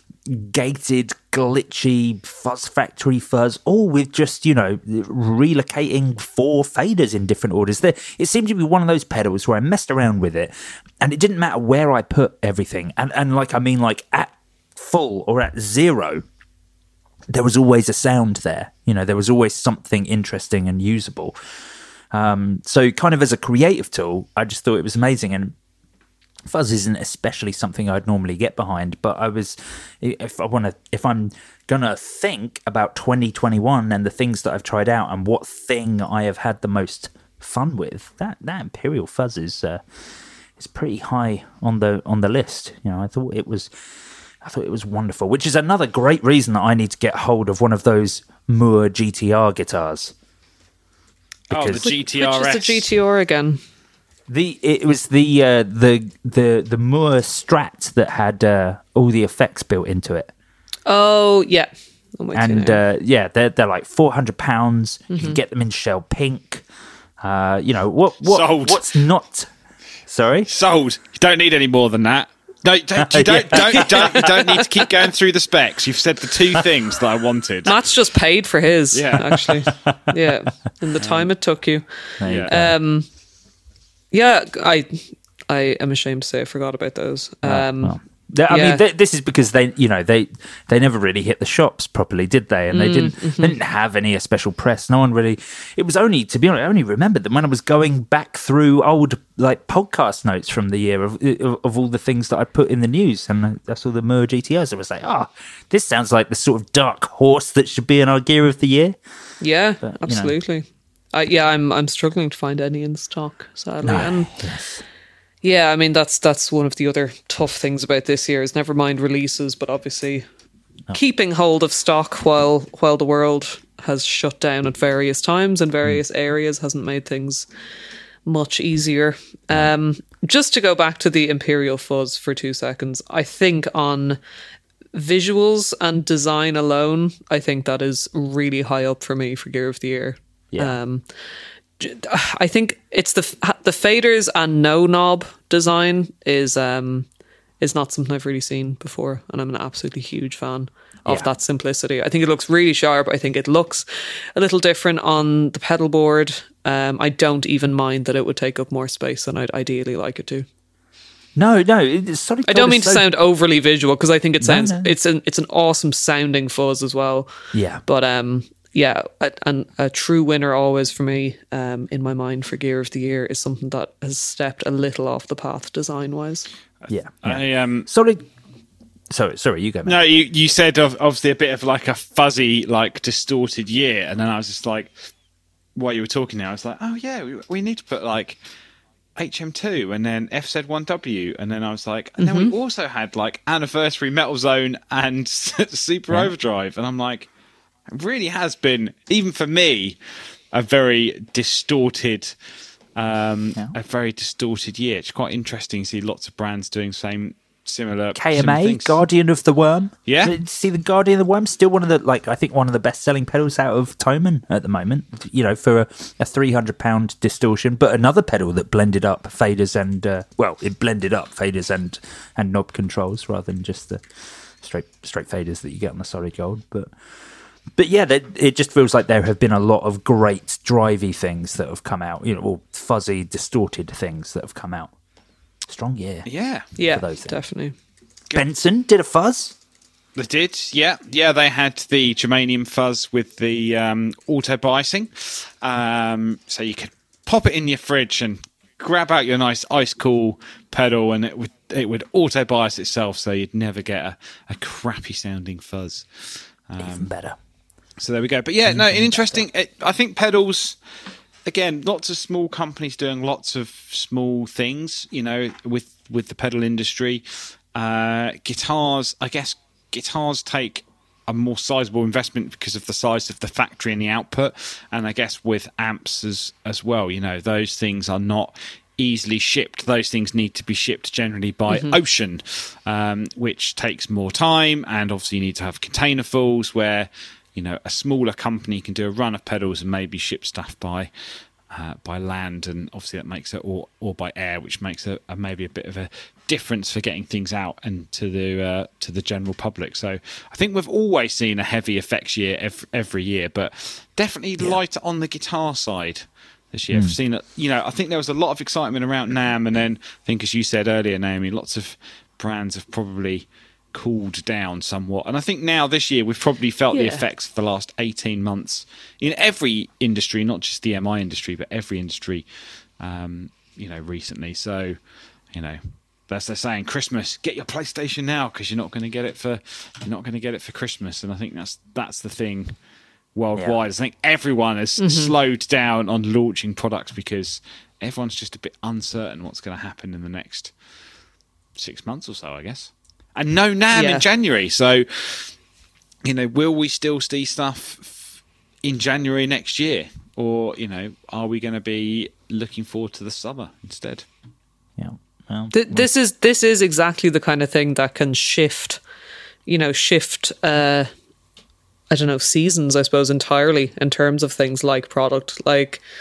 I: gated, glitchy fuzz factory fuzz, all with just, you know, relocating four faders in different orders. There, it seemed to be one of those pedals where I messed around with it, and it didn't matter where I put everything. And and like I mean, like at full or at zero, there was always a sound there. You know, there was always something interesting and usable. Um, so, kind of as a creative tool, I just thought it was amazing. And fuzz isn't especially something I'd normally get behind, but I was, if I want to, if I'm gonna think about twenty twenty-one and the things that I've tried out and what thing I have had the most fun with, that that Imperial Fuzz is uh, is pretty high on the on the list. You know, I thought it was, I thought it was wonderful, which is another great reason that I need to get hold of one of those Moore G T R guitars.
D: Oh, the
I: Because-
D: G T R S.
E: Which is the G T R again?
I: The it was the uh, the the the Moore Strat that had uh, all the effects built into it,
E: Oh, yeah. I'm with you
I: and
E: now.
I: uh, yeah, they're they're like four hundred pounds. You
E: Mm-hmm.
I: can get them in shell pink. Uh, you know what what
D: Sold.
I: what's not? Sorry,
D: Sold. You don't need any more than that. No, don't, you don't, don't, don't, you don't need to keep going through the specs. You've said the two things that I wanted.
E: Matt's just paid for his,
D: Yeah.
E: actually. Yeah, in the time it took you.
D: Yeah.
E: Um, yeah, I I am ashamed to say I forgot about those. Um,
C: well. I
E: yeah.
C: mean, th- this is because they, you know, they they never really hit the shops properly, did they? And they
E: Mm,
C: didn't
E: mm-hmm.
C: they didn't have any special press. No one really. It was only, to be honest, I only remembered them when I was going back through old like podcast notes from the year of of, of all the things that I put in the news, and I saw the Mer G T Os. I was like, oh, this sounds like the sort of dark horse that should be in our gear of the year.
E: Yeah,
C: But, you know.
E: absolutely. I, yeah, I'm I'm struggling to find any in stock, sadly.
C: No,
E: And
C: yes.
E: yeah, I mean that's that's one of the other tough things about this year is never mind releases, but obviously keeping hold of stock while while the world has shut down at various times in various
C: Mm.
E: areas hasn't made things much easier. Um, just to go back to the Imperial Fuzz for two seconds, I think on visuals and design alone, I think that is really high up for me for Gear of the Year.
C: Yeah.
E: Um, j- I think it's the the faders and no knob design is um is not something I've really seen before, and I'm an absolutely huge fan of
C: Yeah.
E: that simplicity. I think it looks really sharp. I think it looks a little different on the pedal board. Um, I don't even mind that it would take up more space than I'd ideally like it to.
C: No, no. It's Solid
E: I don't
C: Gold
E: mean
C: is
E: to
C: so-
E: sound overly visual because I think it
C: No,
E: sounds
C: no.
E: it's an it's an awesome sounding fuzz as well.
C: Yeah.
E: But um yeah, a, and a true winner always for me um in my mind for Gear of the Year is something that has stepped a little off the path design wise.
C: Yeah.
D: I, um,
C: Solid. Sorry, sorry. You go. Man.
D: no, you, you said of, obviously a bit of like a fuzzy, like distorted year, and then I was just like, while you were talking now, I was like, oh yeah, we, we need to put like H M two and then F Z one W, and then I was like, and then we also had like Anniversary, Metal Zone, and Super Overdrive, and I'm like, it really has been, even for me, a very distorted, um,
C: Yeah.
D: a very distorted year. It's quite interesting to see lots of brands doing same similar
C: K M
D: similar
C: A,
D: things.
C: Guardian of the Worm.
D: Yeah.
C: Did you see the Guardian of the Worm? Still one of the, like, I think one of the best selling pedals out of Thomann at the moment, you know, for a, a three hundred pound distortion. But another pedal that blended up faders and, uh, well, it blended up faders and, and knob controls rather than just the straight straight faders that you get on the Solid Gold. But, but yeah, that, it just feels like there have been a lot of great drivey things that have come out, you know, or fuzzy, distorted things that have come out. Strong year.
D: Yeah,
E: Yeah,
C: those things.
E: definitely.
C: Benson did a fuzz.
D: they did. Yeah, yeah. They had the germanium fuzz with the um, auto biasing, um, so you could pop it in your fridge and grab out your nice ice cool pedal, and it would it would auto bias itself, so you'd never get a, a crappy sounding fuzz.
C: Even better.
D: So there we go. But yeah, no, an interesting. It, I think pedals. Again, lots of small companies doing lots of small things, you know, with, with the pedal industry. Uh, guitars, I guess guitars take a more sizable investment because of the size of the factory and the output. And I guess with amps as, as well, you know, those things are not easily shipped. Those things need to be shipped generally by ocean, um, which takes more time. And obviously you need to have container fulls where, you know, a smaller company can do a run of pedals and maybe ship stuff by uh, by land, and obviously that makes it, or or by air, which makes a, a maybe a bit of a difference for getting things out and to the uh, to the general public. So I think we've always seen a heavy effects year every, every year, but definitely lighter on the guitar side this year. I've seen it. You know, I think there was a lot of excitement around NAMM, and then I think, as you said earlier, Naomi, lots of brands have probably cooled down somewhat, and I think now this year we've probably felt the
E: Yeah.
D: effects of the last eighteen months in every industry, not just the M I industry, but every industry, um, you know, recently. So, you know, that's they're saying Christmas, get your PlayStation now because you're not going to get it for you're not going to get it for Christmas, and I think that's that's the thing worldwide. I think everyone has slowed down on launching products because everyone's just a bit uncertain what's going to happen in the next six months or so, I guess. And no NAMM
E: Yeah.
D: in January. So, you know, will we still see stuff f- in January next year? Or, you know, are we going to be looking forward to the summer instead?
C: Yeah. Well,
E: Th- this is this is exactly the kind of thing that can shift, you know, shift. Uh, I don't know, seasons, I suppose, entirely in terms of things like product. Like,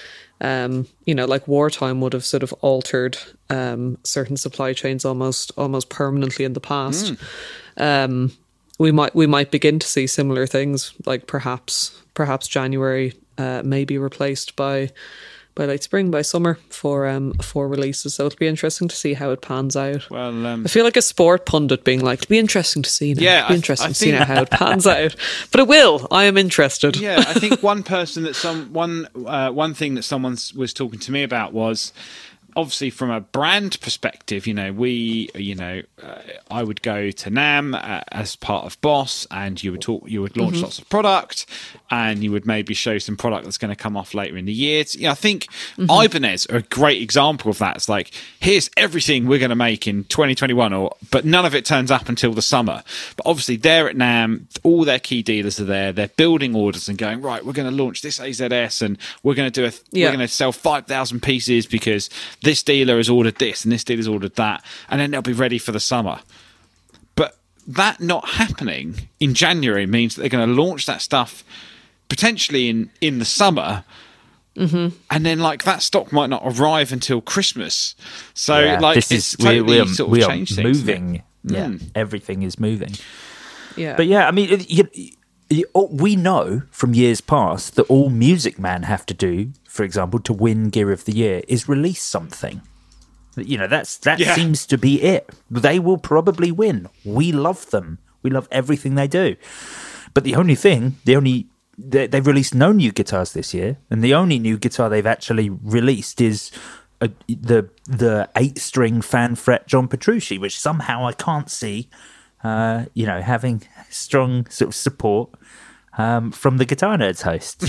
E: um, you know, like wartime would have sort of altered um, certain supply chains almost almost permanently in the past. Mm. Um, we might we might begin to see similar things, like perhaps perhaps January uh, may be replaced by by late spring, by summer for um for releases. So it'll be interesting to see how it pans out.
D: Well, um,
E: I feel like a sport pundit being like, it'll be interesting to see now.
D: Yeah,
E: it'll be
D: I-
E: interesting
D: I
E: to see
D: think-
E: now how it pans out. But it will. I am interested.
D: Yeah, I think one person that some one uh, one thing that someone was talking to me about was, obviously from a brand perspective, you know, we, you know, uh, I would go to NAMM uh, as part of Boss, and you would talk, you would launch
E: Mm-hmm.
D: lots of product, and you would maybe show some product that's going to come off later in the year. It's, you know, I think
E: Mm-hmm.
D: Ibanez are a great example of that. It's like, here's everything we're going to make in twenty twenty-one, or but none of it turns up until the summer. But obviously, they're at NAMM, all their key dealers are there. They're building orders and going, right, we're going to launch this A Z S, and we're going to do a,
E: Yeah.
D: we're going to sell five thousand pieces because this dealer has ordered this and this dealer's ordered that, and then they'll be ready for the summer. But that not happening in January means that they're going to launch that stuff potentially in, in the summer, mm-hmm. and then like that stock might not arrive until Christmas. So
J: Yeah,
D: like
J: this
D: it's
J: is
D: totally
J: we, we are,
D: sort of
J: we are
D: changed things.
J: moving. Yeah,
D: Mm.
J: everything is moving.
E: Yeah.
J: But yeah, I mean, it- you, you, we know from years past that all Music Man have to do, for example, to win Gear of the Year, is release something. You know, that's that
D: Yeah.
J: seems to be it. They will probably win. We love them. We love everything they do. But the only thing, the only they, they've released no new guitars this year, and the only new guitar they've actually released is a, the the eight string fan fret John Petrucci, which somehow I can't see, uh, you know, having strong sort of support um, from the Guitar Nerds host.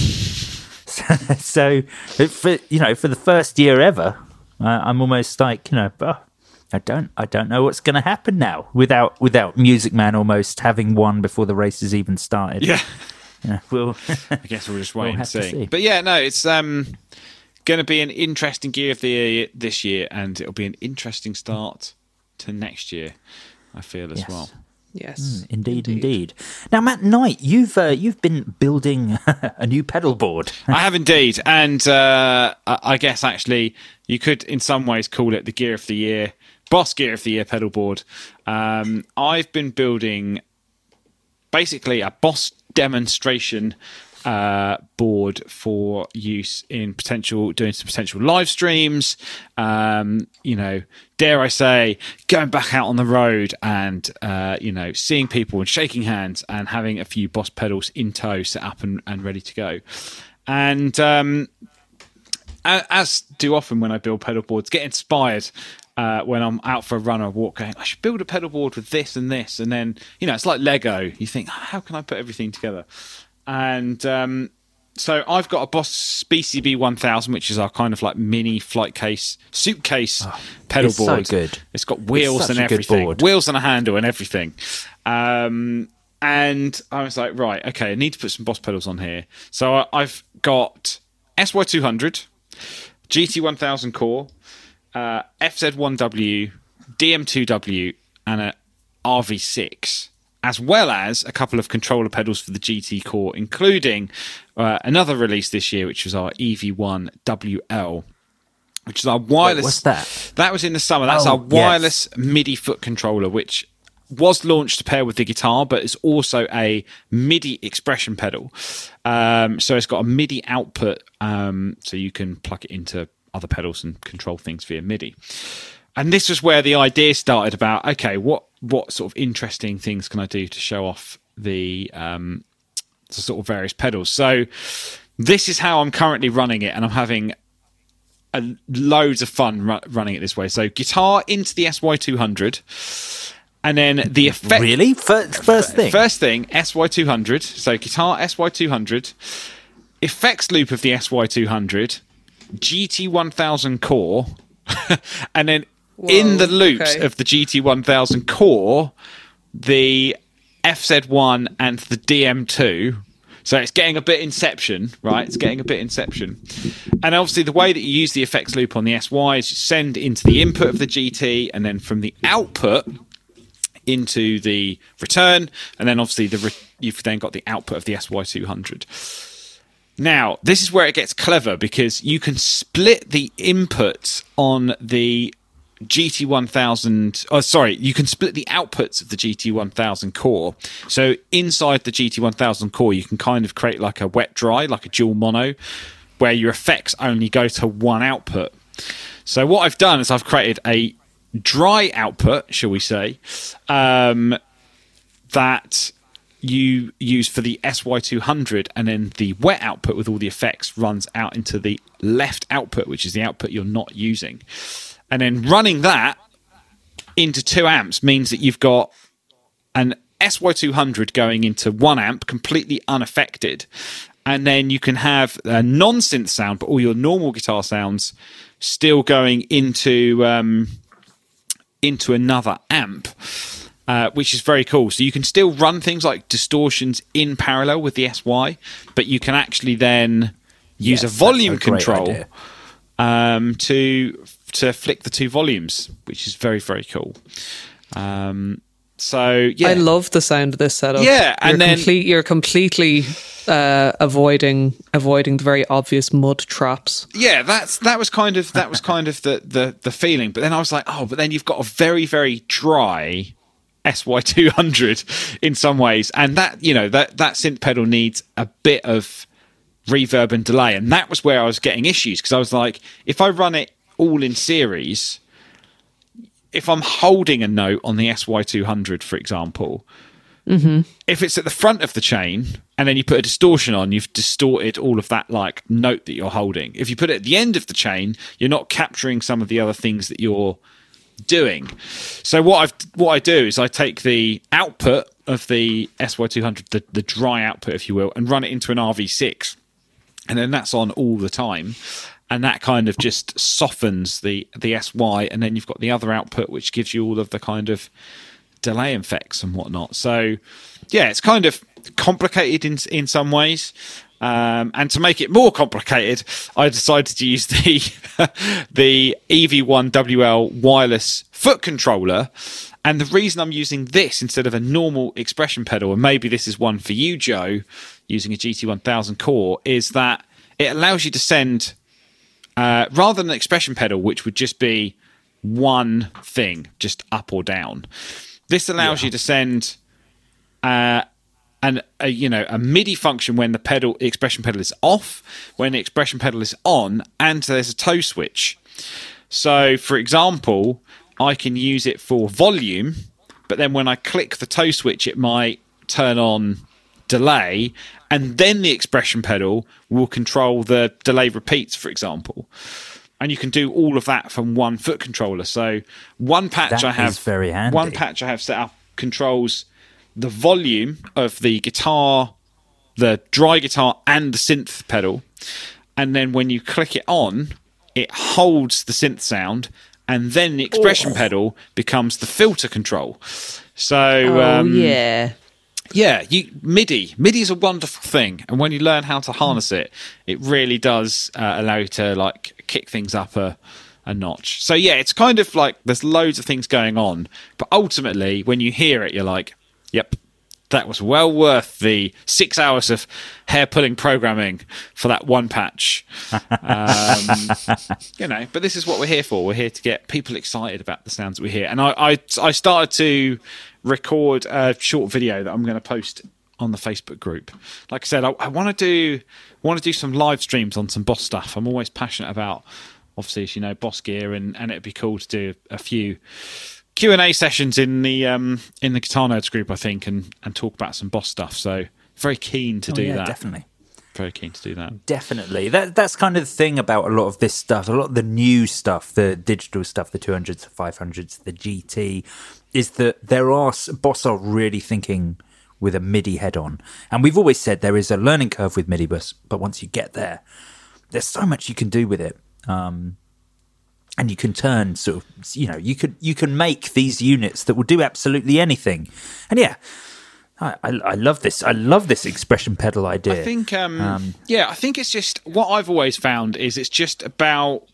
J: so, so for you know, for the first year ever. Uh, I'm almost like, you know, oh, I don't, I don't know what's going to happen now without, without Music Man almost having won before the race has even started.
D: Yeah.
J: Yeah, we'll,
D: I guess we'll just wait
J: We'll
D: and
J: have to
D: see.
J: see.
D: But yeah, no, it's um, going to be an interesting Gear of the Year this year, and it'll be an interesting start to next year, I feel as
J: Yes.
D: well.
E: Yes.
J: indeed, indeed. Now, Matt Knight, you've uh, you've been building a new pedal board.
D: I have indeed, and uh, I I guess actually you could, in some ways, call it the Gear of the Year, Boss Gear of the Year pedal board. Um, I've been building basically a Boss demonstration uh, board for use in potential doing some potential live streams. Um, you know, dare I say, going back out on the road and uh, you know, seeing people and shaking hands and having a few Boss pedals in tow, set up and, and ready to go. And um, as do often when I build pedal boards, get inspired uh, when I'm out for a run or a walk, going, I should build a pedal board with this and this. And then, you know, it's like Lego. You think, how can I put everything together? And um, so I've got a Boss B C B one thousand, which is our kind of like mini flight case, suitcase
J: Oh,
D: pedal
J: it's so
D: board.
J: good.
D: It's got wheels
J: It's such
D: and
J: a good
D: everything.
J: board.
D: Wheels and a handle and everything. Um, and I was like, right, okay, I need to put some Boss pedals on here. So I, I've got S Y two hundred, G T one thousand Core, uh, F Z one W, D M two W, and a R V six, as well as a couple of controller pedals for the G T Core, including uh, another release this year, which was our E V one W L, which is our wireless.
J: what's that?
D: That was in the summer. That's
J: Oh,
D: our wireless MIDI foot controller, which was launched to pair with the guitar, but it's also a MIDI expression pedal. Um, so it's got a MIDI output, um, so you can plug it into other pedals and control things via MIDI. And this was where the idea started about, okay, what what sort of interesting things can I do to show off the, um, the sort of various pedals? So this is how I'm currently running it, and I'm having a, loads of fun ru- running it this way. So guitar into the S Y two hundred, and then the effect.
J: Really? First, first thing?
D: First thing, S Y two hundred. So guitar S Y two hundred, effects loop of the S Y two hundred, G T one thousand Core, and then in the loops
E: okay.
D: of the G T one thousand Core, the F Z one and the D M two. So it's getting a bit Inception, right? It's getting a bit Inception. And obviously the way that you use the effects loop on the S Y is you send into the input of the G T, and then from the output into the return, and then obviously the re- you've then got the output of the S Y two hundred. Now, this is where it gets clever because you can split the inputs on the G T one thousand. Oh, sorry, you can split the outputs of the G T one thousand core. So inside the G T one thousand core, you can kind of create like a wet dry, like a dual mono, where your effects only go to one output. So what I've done is I've created a dry output, shall we say, um, that you use for the S Y two hundred, and then the wet output with all the effects runs out into the left output, which is the output you're not using. And then running that into two amps means that you've got an S Y two hundred going into one amp completely unaffected, and then you can have a non-synth sound, but all your normal guitar sounds still going into um, into another amp. Uh, which is very cool. So you can still run things like distortions in parallel with the S Y, but you can actually then use
J: yes,
D: a volume
J: a
D: control um, to to flick the two volumes, which is very, very cool. Um, so yeah,
E: I love the sound of this setup.
D: Yeah, and
E: you're
D: then
E: complete, you're completely uh, avoiding avoiding the very obvious mud traps.
D: Yeah, that's that was kind of that was kind of the the the feeling. But then I was like, oh, but then you've got a very, very dry S Y two hundred in some ways, and that, you know, that that synth pedal needs a bit of reverb and delay, and that was where I was getting issues, because I was like, if I run it all in series, if I'm holding a note on the S Y two hundred, for example,
E: mm-hmm.
D: if it's at the front of the chain and then you put a distortion on, you've distorted all of that like note that you're holding. If you put it at the end of the chain, you're not capturing some of the other things that you're doing. So what I've what I do is I take the output of the S Y two hundred, the, the dry output, if you will, and run it into an R V six, and then that's on all the time, and that kind of just softens the the S Y, and then you've got the other output which gives you all of the kind of delay effects and whatnot. So yeah, it's kind of complicated in in some ways. Um, and to make it more complicated, I decided to use the the E V one W L wireless foot controller. And the reason I'm using this instead of a normal expression pedal, and maybe this is one for you, Joe, using a G T one thousand core, is that it allows you to send, uh, rather than an expression pedal, which would just be one thing, just up or down, this allows yeah. you to send uh, And a, you know, a MIDI function when the pedal the expression pedal is off, when the expression pedal is on, and there's a toe switch. So, for example, I can use it for volume, but then when I click the toe switch, it might turn on delay, and then the expression pedal will control the delay repeats, for example. And you can do all of that from one foot controller. So, one patch
J: that
D: I have
J: is very handy.
D: One patch I have set up controls the volume of the guitar, the dry guitar, and the synth pedal. And then when you click it on, it holds the synth sound, and then the expression oh. pedal becomes the filter control. So,
E: oh,
D: um,
E: yeah.
D: Yeah, you, MIDI. MIDI is a wonderful thing. And when you learn how to harness it, it really does uh, allow you to like kick things up a, a notch. So, yeah, it's kind of like there's loads of things going on. But ultimately, when you hear it, you're like, yep, that was well worth the six hours of hair-pulling programming for that one patch. Um, you know, but this is what we're here for. We're here to get people excited about the sounds that we hear. And I, I, I started to record a short video that I'm going to post on the Facebook group. Like I said, I, I want to do want to do some live streams on some Boss stuff. I'm always passionate about, obviously, as you know, Boss gear, and, and it'd be cool to do a few Q and A sessions in the um, in the Guitar Nerds group, I think, and, and talk about some Boss stuff. So very keen to
J: oh,
D: do
J: yeah,
D: that.
J: Definitely,
D: very keen to do that.
J: Definitely, that that's kind of the thing about a lot of this stuff. A lot of the new stuff, the digital stuff, the two hundreds, the five hundreds, the G T, is that there are Boss are really thinking with a MIDI head on, and we've always said there is a learning curve with MIDI bus, but once you get there, there's so much you can do with it. Um, And you can turn sort of, you know, you could you can make these units that will do absolutely anything. And yeah, I, I, I love this. I love this expression pedal idea.
D: I think, um,
J: um,
D: yeah, I think it's just what I've always found is it's just about,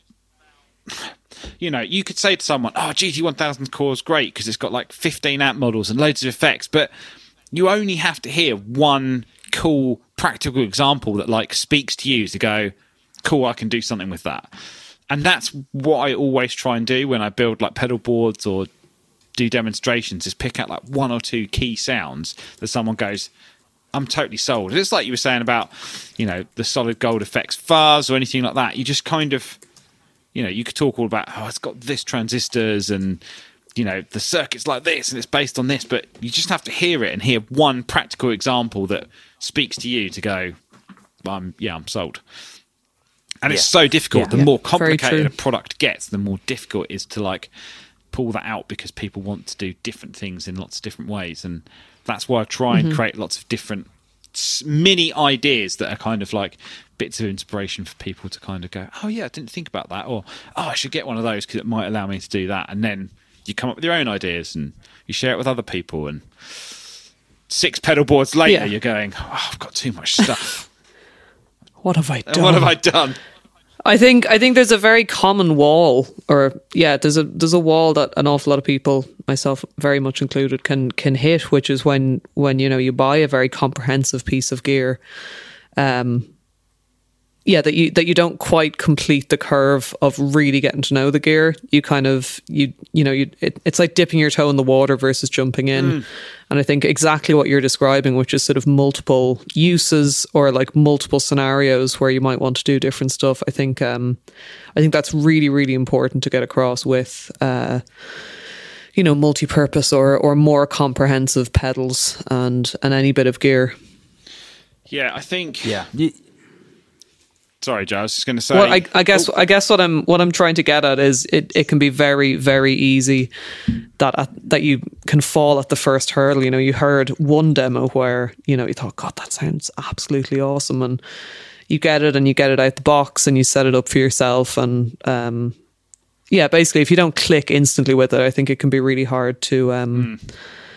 D: you know, you could say to someone, "Oh, G T one thousand core is great because it's got like fifteen amp models and loads of effects," but you only have to hear one cool practical example that like speaks to you to go, cool, I can do something with that. And that's what I always try and do when I build like pedal boards or do demonstrations, is pick out like one or two key sounds that someone goes, I'm totally sold. It's like you were saying about, you know, the Solid Gold Effects fuzz or anything like that. You just kind of, you know, you could talk all about, oh, it's got this transistors and, you know, the circuit's like this and it's based on this, but you just have to hear it and hear one practical example that speaks to you to go, I'm, yeah, I'm sold. And yeah. it's so difficult. Yeah. The yeah. more complicated a product gets, the more difficult it is to like pull that out, because people want to do different things in lots of different ways. And that's why I try and mm-hmm. create lots of different mini ideas that are kind of like bits of inspiration for people to kind of go, oh yeah, I didn't think about that, or oh, I should get one of those because it might allow me to do that. And then you come up with your own ideas and you share it with other people, and six pedal boards later yeah. you're going, oh, I've got too much stuff.
E: What have I done?
D: What have I done?
E: I think I think there's a very common wall, or yeah, there's a there's a wall that an awful lot of people, myself very much included, can can hit, which is when when you know you buy a very comprehensive piece of gear, um, yeah, that you that you don't quite complete the curve of really getting to know the gear. You kind of you you know you it, it's like dipping your toe in the water versus jumping in. Mm. And I think exactly what you're describing, which is sort of multiple uses or like multiple scenarios where you might want to do different stuff. I think um, I think that's really, really important to get across with, uh, you know, multi-purpose or or more comprehensive pedals and, and any bit of gear.
D: Yeah, I think.
J: Yeah.
D: Sorry, Joe. I was just going to say.
E: Well, I, I guess oh. I guess what I'm what I'm trying to get at is it, it can be very, very easy that uh, that you can fall at the first hurdle. You know, you heard one demo where you know you thought, God, that sounds absolutely awesome, and you get it and you get it out the box and you set it up for yourself, and um, yeah, basically, if you don't click instantly with it, I think it can be really hard to um, mm.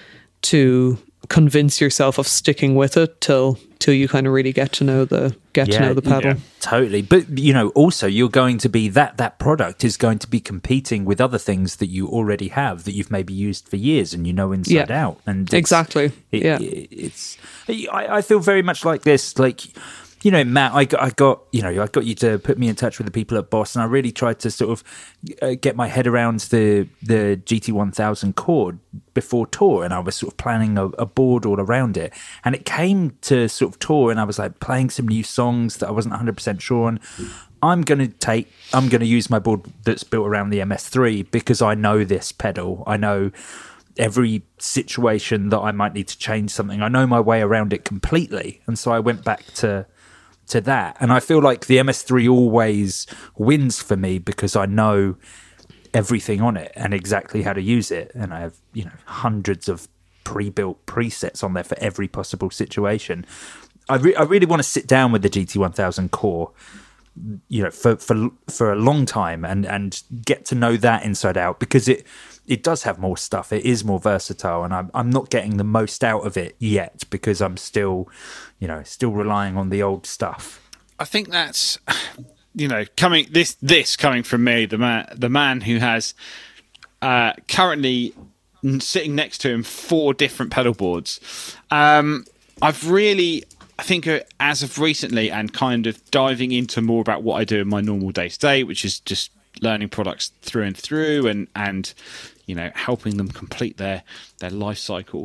E: to convince yourself of sticking with it till till you kind of really get to know the get yeah, to know the pedal.
J: Yeah, totally. But you know, also you're going to be that that product is going to be competing with other things that you already have that you've maybe used for years and you know inside
E: yeah.
J: out. And
E: exactly.
J: It,
E: yeah.
J: It, it's I, I feel very much like this, like. You know, Matt, I got, I got, you know, I got you to put me in touch with the people at Boss, and I really tried to sort of uh, get my head around the the G T one thousand chord before tour, and I was sort of planning a, a board all around it. And it came to sort of tour, and I was like playing some new songs that I wasn't one hundred percent sure on. I'm going to take, I'm going to use my board that's built around the M S three because I know this pedal. I know every situation that I might need to change something. I know my way around it completely. And so I went back to to that, and I feel like the M S three always wins for me because I know everything on it and exactly how to use it, and I have, you know, hundreds of pre-built presets on there for every possible situation. I, re- I really want to sit down with the G T one thousand core, you know, for for for a long time and and get to know that inside out, because it it does have more stuff. It is more versatile, and I'm I'm not getting the most out of it yet because I'm still, you know, still relying on the old stuff.
D: I think that's, you know, coming this this coming from me, the man the man who has uh, currently sitting next to him four different pedal boards. Um, I've really, I think, uh, as of recently, and kind of diving into more about what I do in my normal day to day, which is just learning products through and through, and and you know, helping them complete their their life cycle.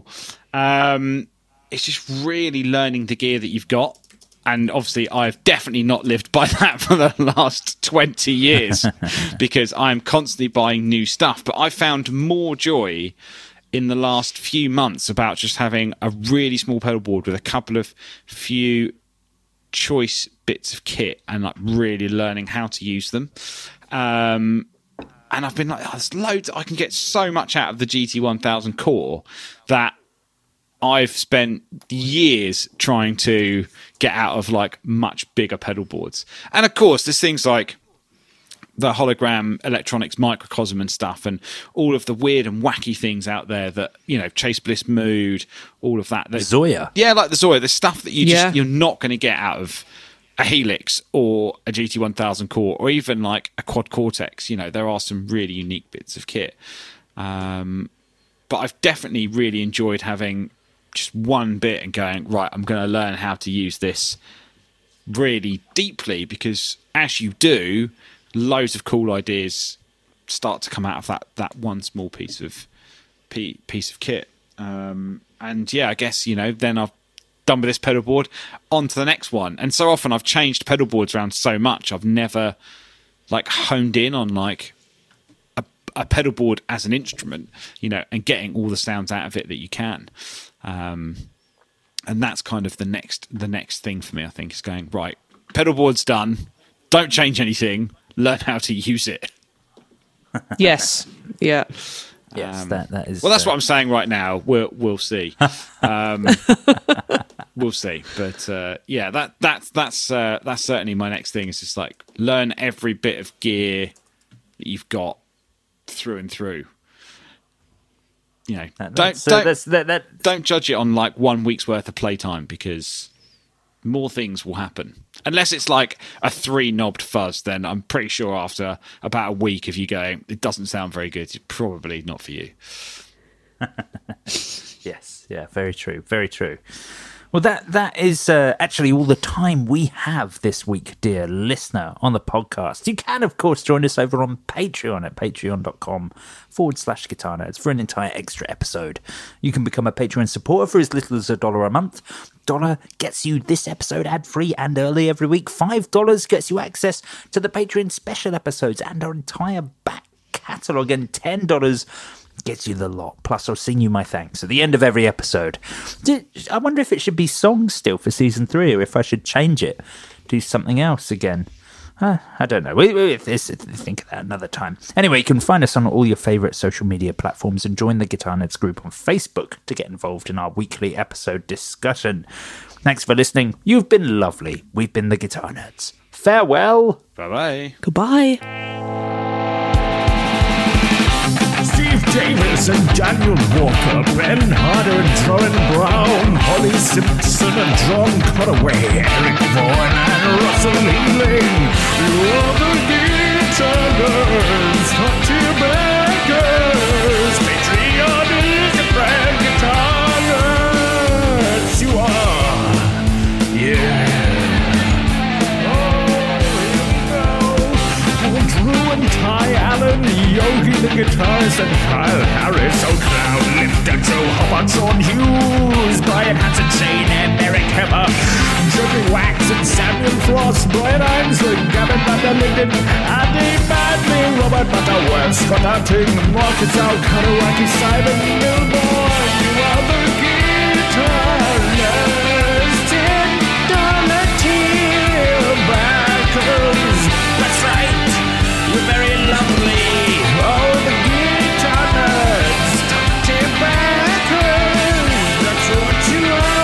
D: Um, it's just really learning the gear that you've got. And obviously, I've definitely not lived by that for the last twenty years because I'm constantly buying new stuff. But I found more joy in the last few months about just having a really small pedal board with a couple of few choice bits of kit and like really learning how to use them. Um, and I've been like, oh, there's loads. I can get so much out of the G T one thousand core that I've spent years trying to get out of like much bigger pedal boards. And of course, there's things like the hologram electronics microcosm and stuff, and all of the weird and wacky things out there that, you know, Chase Bliss Mood, all of that.
J: Zoya.
D: Yeah, like the Zoya. There's stuff that you
E: yeah.
D: just, you're not going to get out of a Helix or a G T one thousand core or even like a Quad Cortex. You know, there are some really unique bits of kit. Um, but I've definitely really enjoyed having just one bit and going, right, I'm going to learn how to use this really deeply, because as you do, loads of cool ideas start to come out of that that one small piece of piece of kit. Um, and yeah, I guess, you know, then I've done with this pedal board, on to the next one. And so often I've changed pedal boards around so much, I've never like honed in on like a, a pedal board as an instrument, you know, and getting all the sounds out of it that you can. Um, and that's kind of the next the next thing for me, I think, is going, right, pedal board's done, don't change anything, learn how to use it.
E: Yes. Yeah.
J: Yes,
D: um,
J: that, that is...
D: Well, that's
J: uh,
D: what I'm saying right now. We'll, we'll see. Um, we'll see. But uh, yeah, that, that's, that's, uh, that's certainly my next thing, is just like learn every bit of gear that you've got through and through. You know,
J: that,
D: don't,
J: so
D: don't,
J: that's, that, that,
D: don't judge it on like one week's worth of playtime, because more things will happen. Unless it's like a three-knobbed fuzz, then I'm pretty sure after about a week of you going, it doesn't sound very good, it's probably not for you.
J: Yes, yeah, very true, very true. Well, that that is uh, actually all the time we have this week, dear listener, on the podcast. You can, of course, join us over on Patreon at patreon.com forward slash guitar nerds for an entire extra episode. You can become a Patreon supporter for as little as a dollar a month. Dollar gets you this episode ad-free and early every week. Five dollars gets you access to the Patreon special episodes and our entire back catalogue. And ten dollars gets you the lot. Plus, I'll sing you my thanks at the end of every episode. I wonder if it should be songs still for season three, or if I should change it, do something else again. Uh, I don't know. We, we, this, think of that another time. Anyway, you can find us on all your favourite social media platforms and join the Guitar Nerds group on Facebook to get involved in our weekly episode discussion. Thanks for listening. You've been lovely. We've been the Guitar Nerds. Farewell.
D: Bye-bye.
E: Goodbye.
K: Steve Davis and Daniel Walker, Ben Harder and Troy Brown, Holly Simpson and John Conaway, Eric Vaughan and Russell Healing. You're the Guitar Nerds, not your backers. Patreon is the brand Guitar Nerds. You are, yeah. Drew and Ty Allen, Yogi the guitarist, and Kyle Harris, O'Cloud, Lifter, Joe Hubbard, Sean Hughes, Brian Hansen, Shane, and Eric Hemmer, Jeremy Wax and Samuel Frost, Brian Ainsley, Gavin Vanderlinden, Andy Badley, Robert Butterworth, Scott Arting, Marcus Al-Karawaki, Simon Milborn. You are the Guitar Nerds, ten dollar tier backers. That's right. You're very lovely. Oh, the Guitar Nerds, top-tier backers. That's what you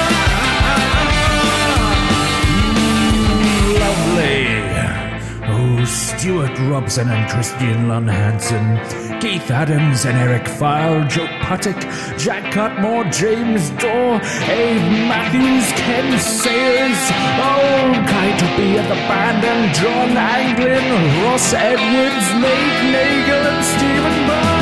K: are. Mm, lovely. Oh, Stuart Robson and Christian Lund Hansen, Keith Adams and Eric File, Joe Puttick, Jack Cutmore, James Dorr, Abe Matthews, Ken Sayers, oh, Guy Tuppy of the band, and John Anglin, Ross Edwards, Nate Nagel, and Stephen Barr.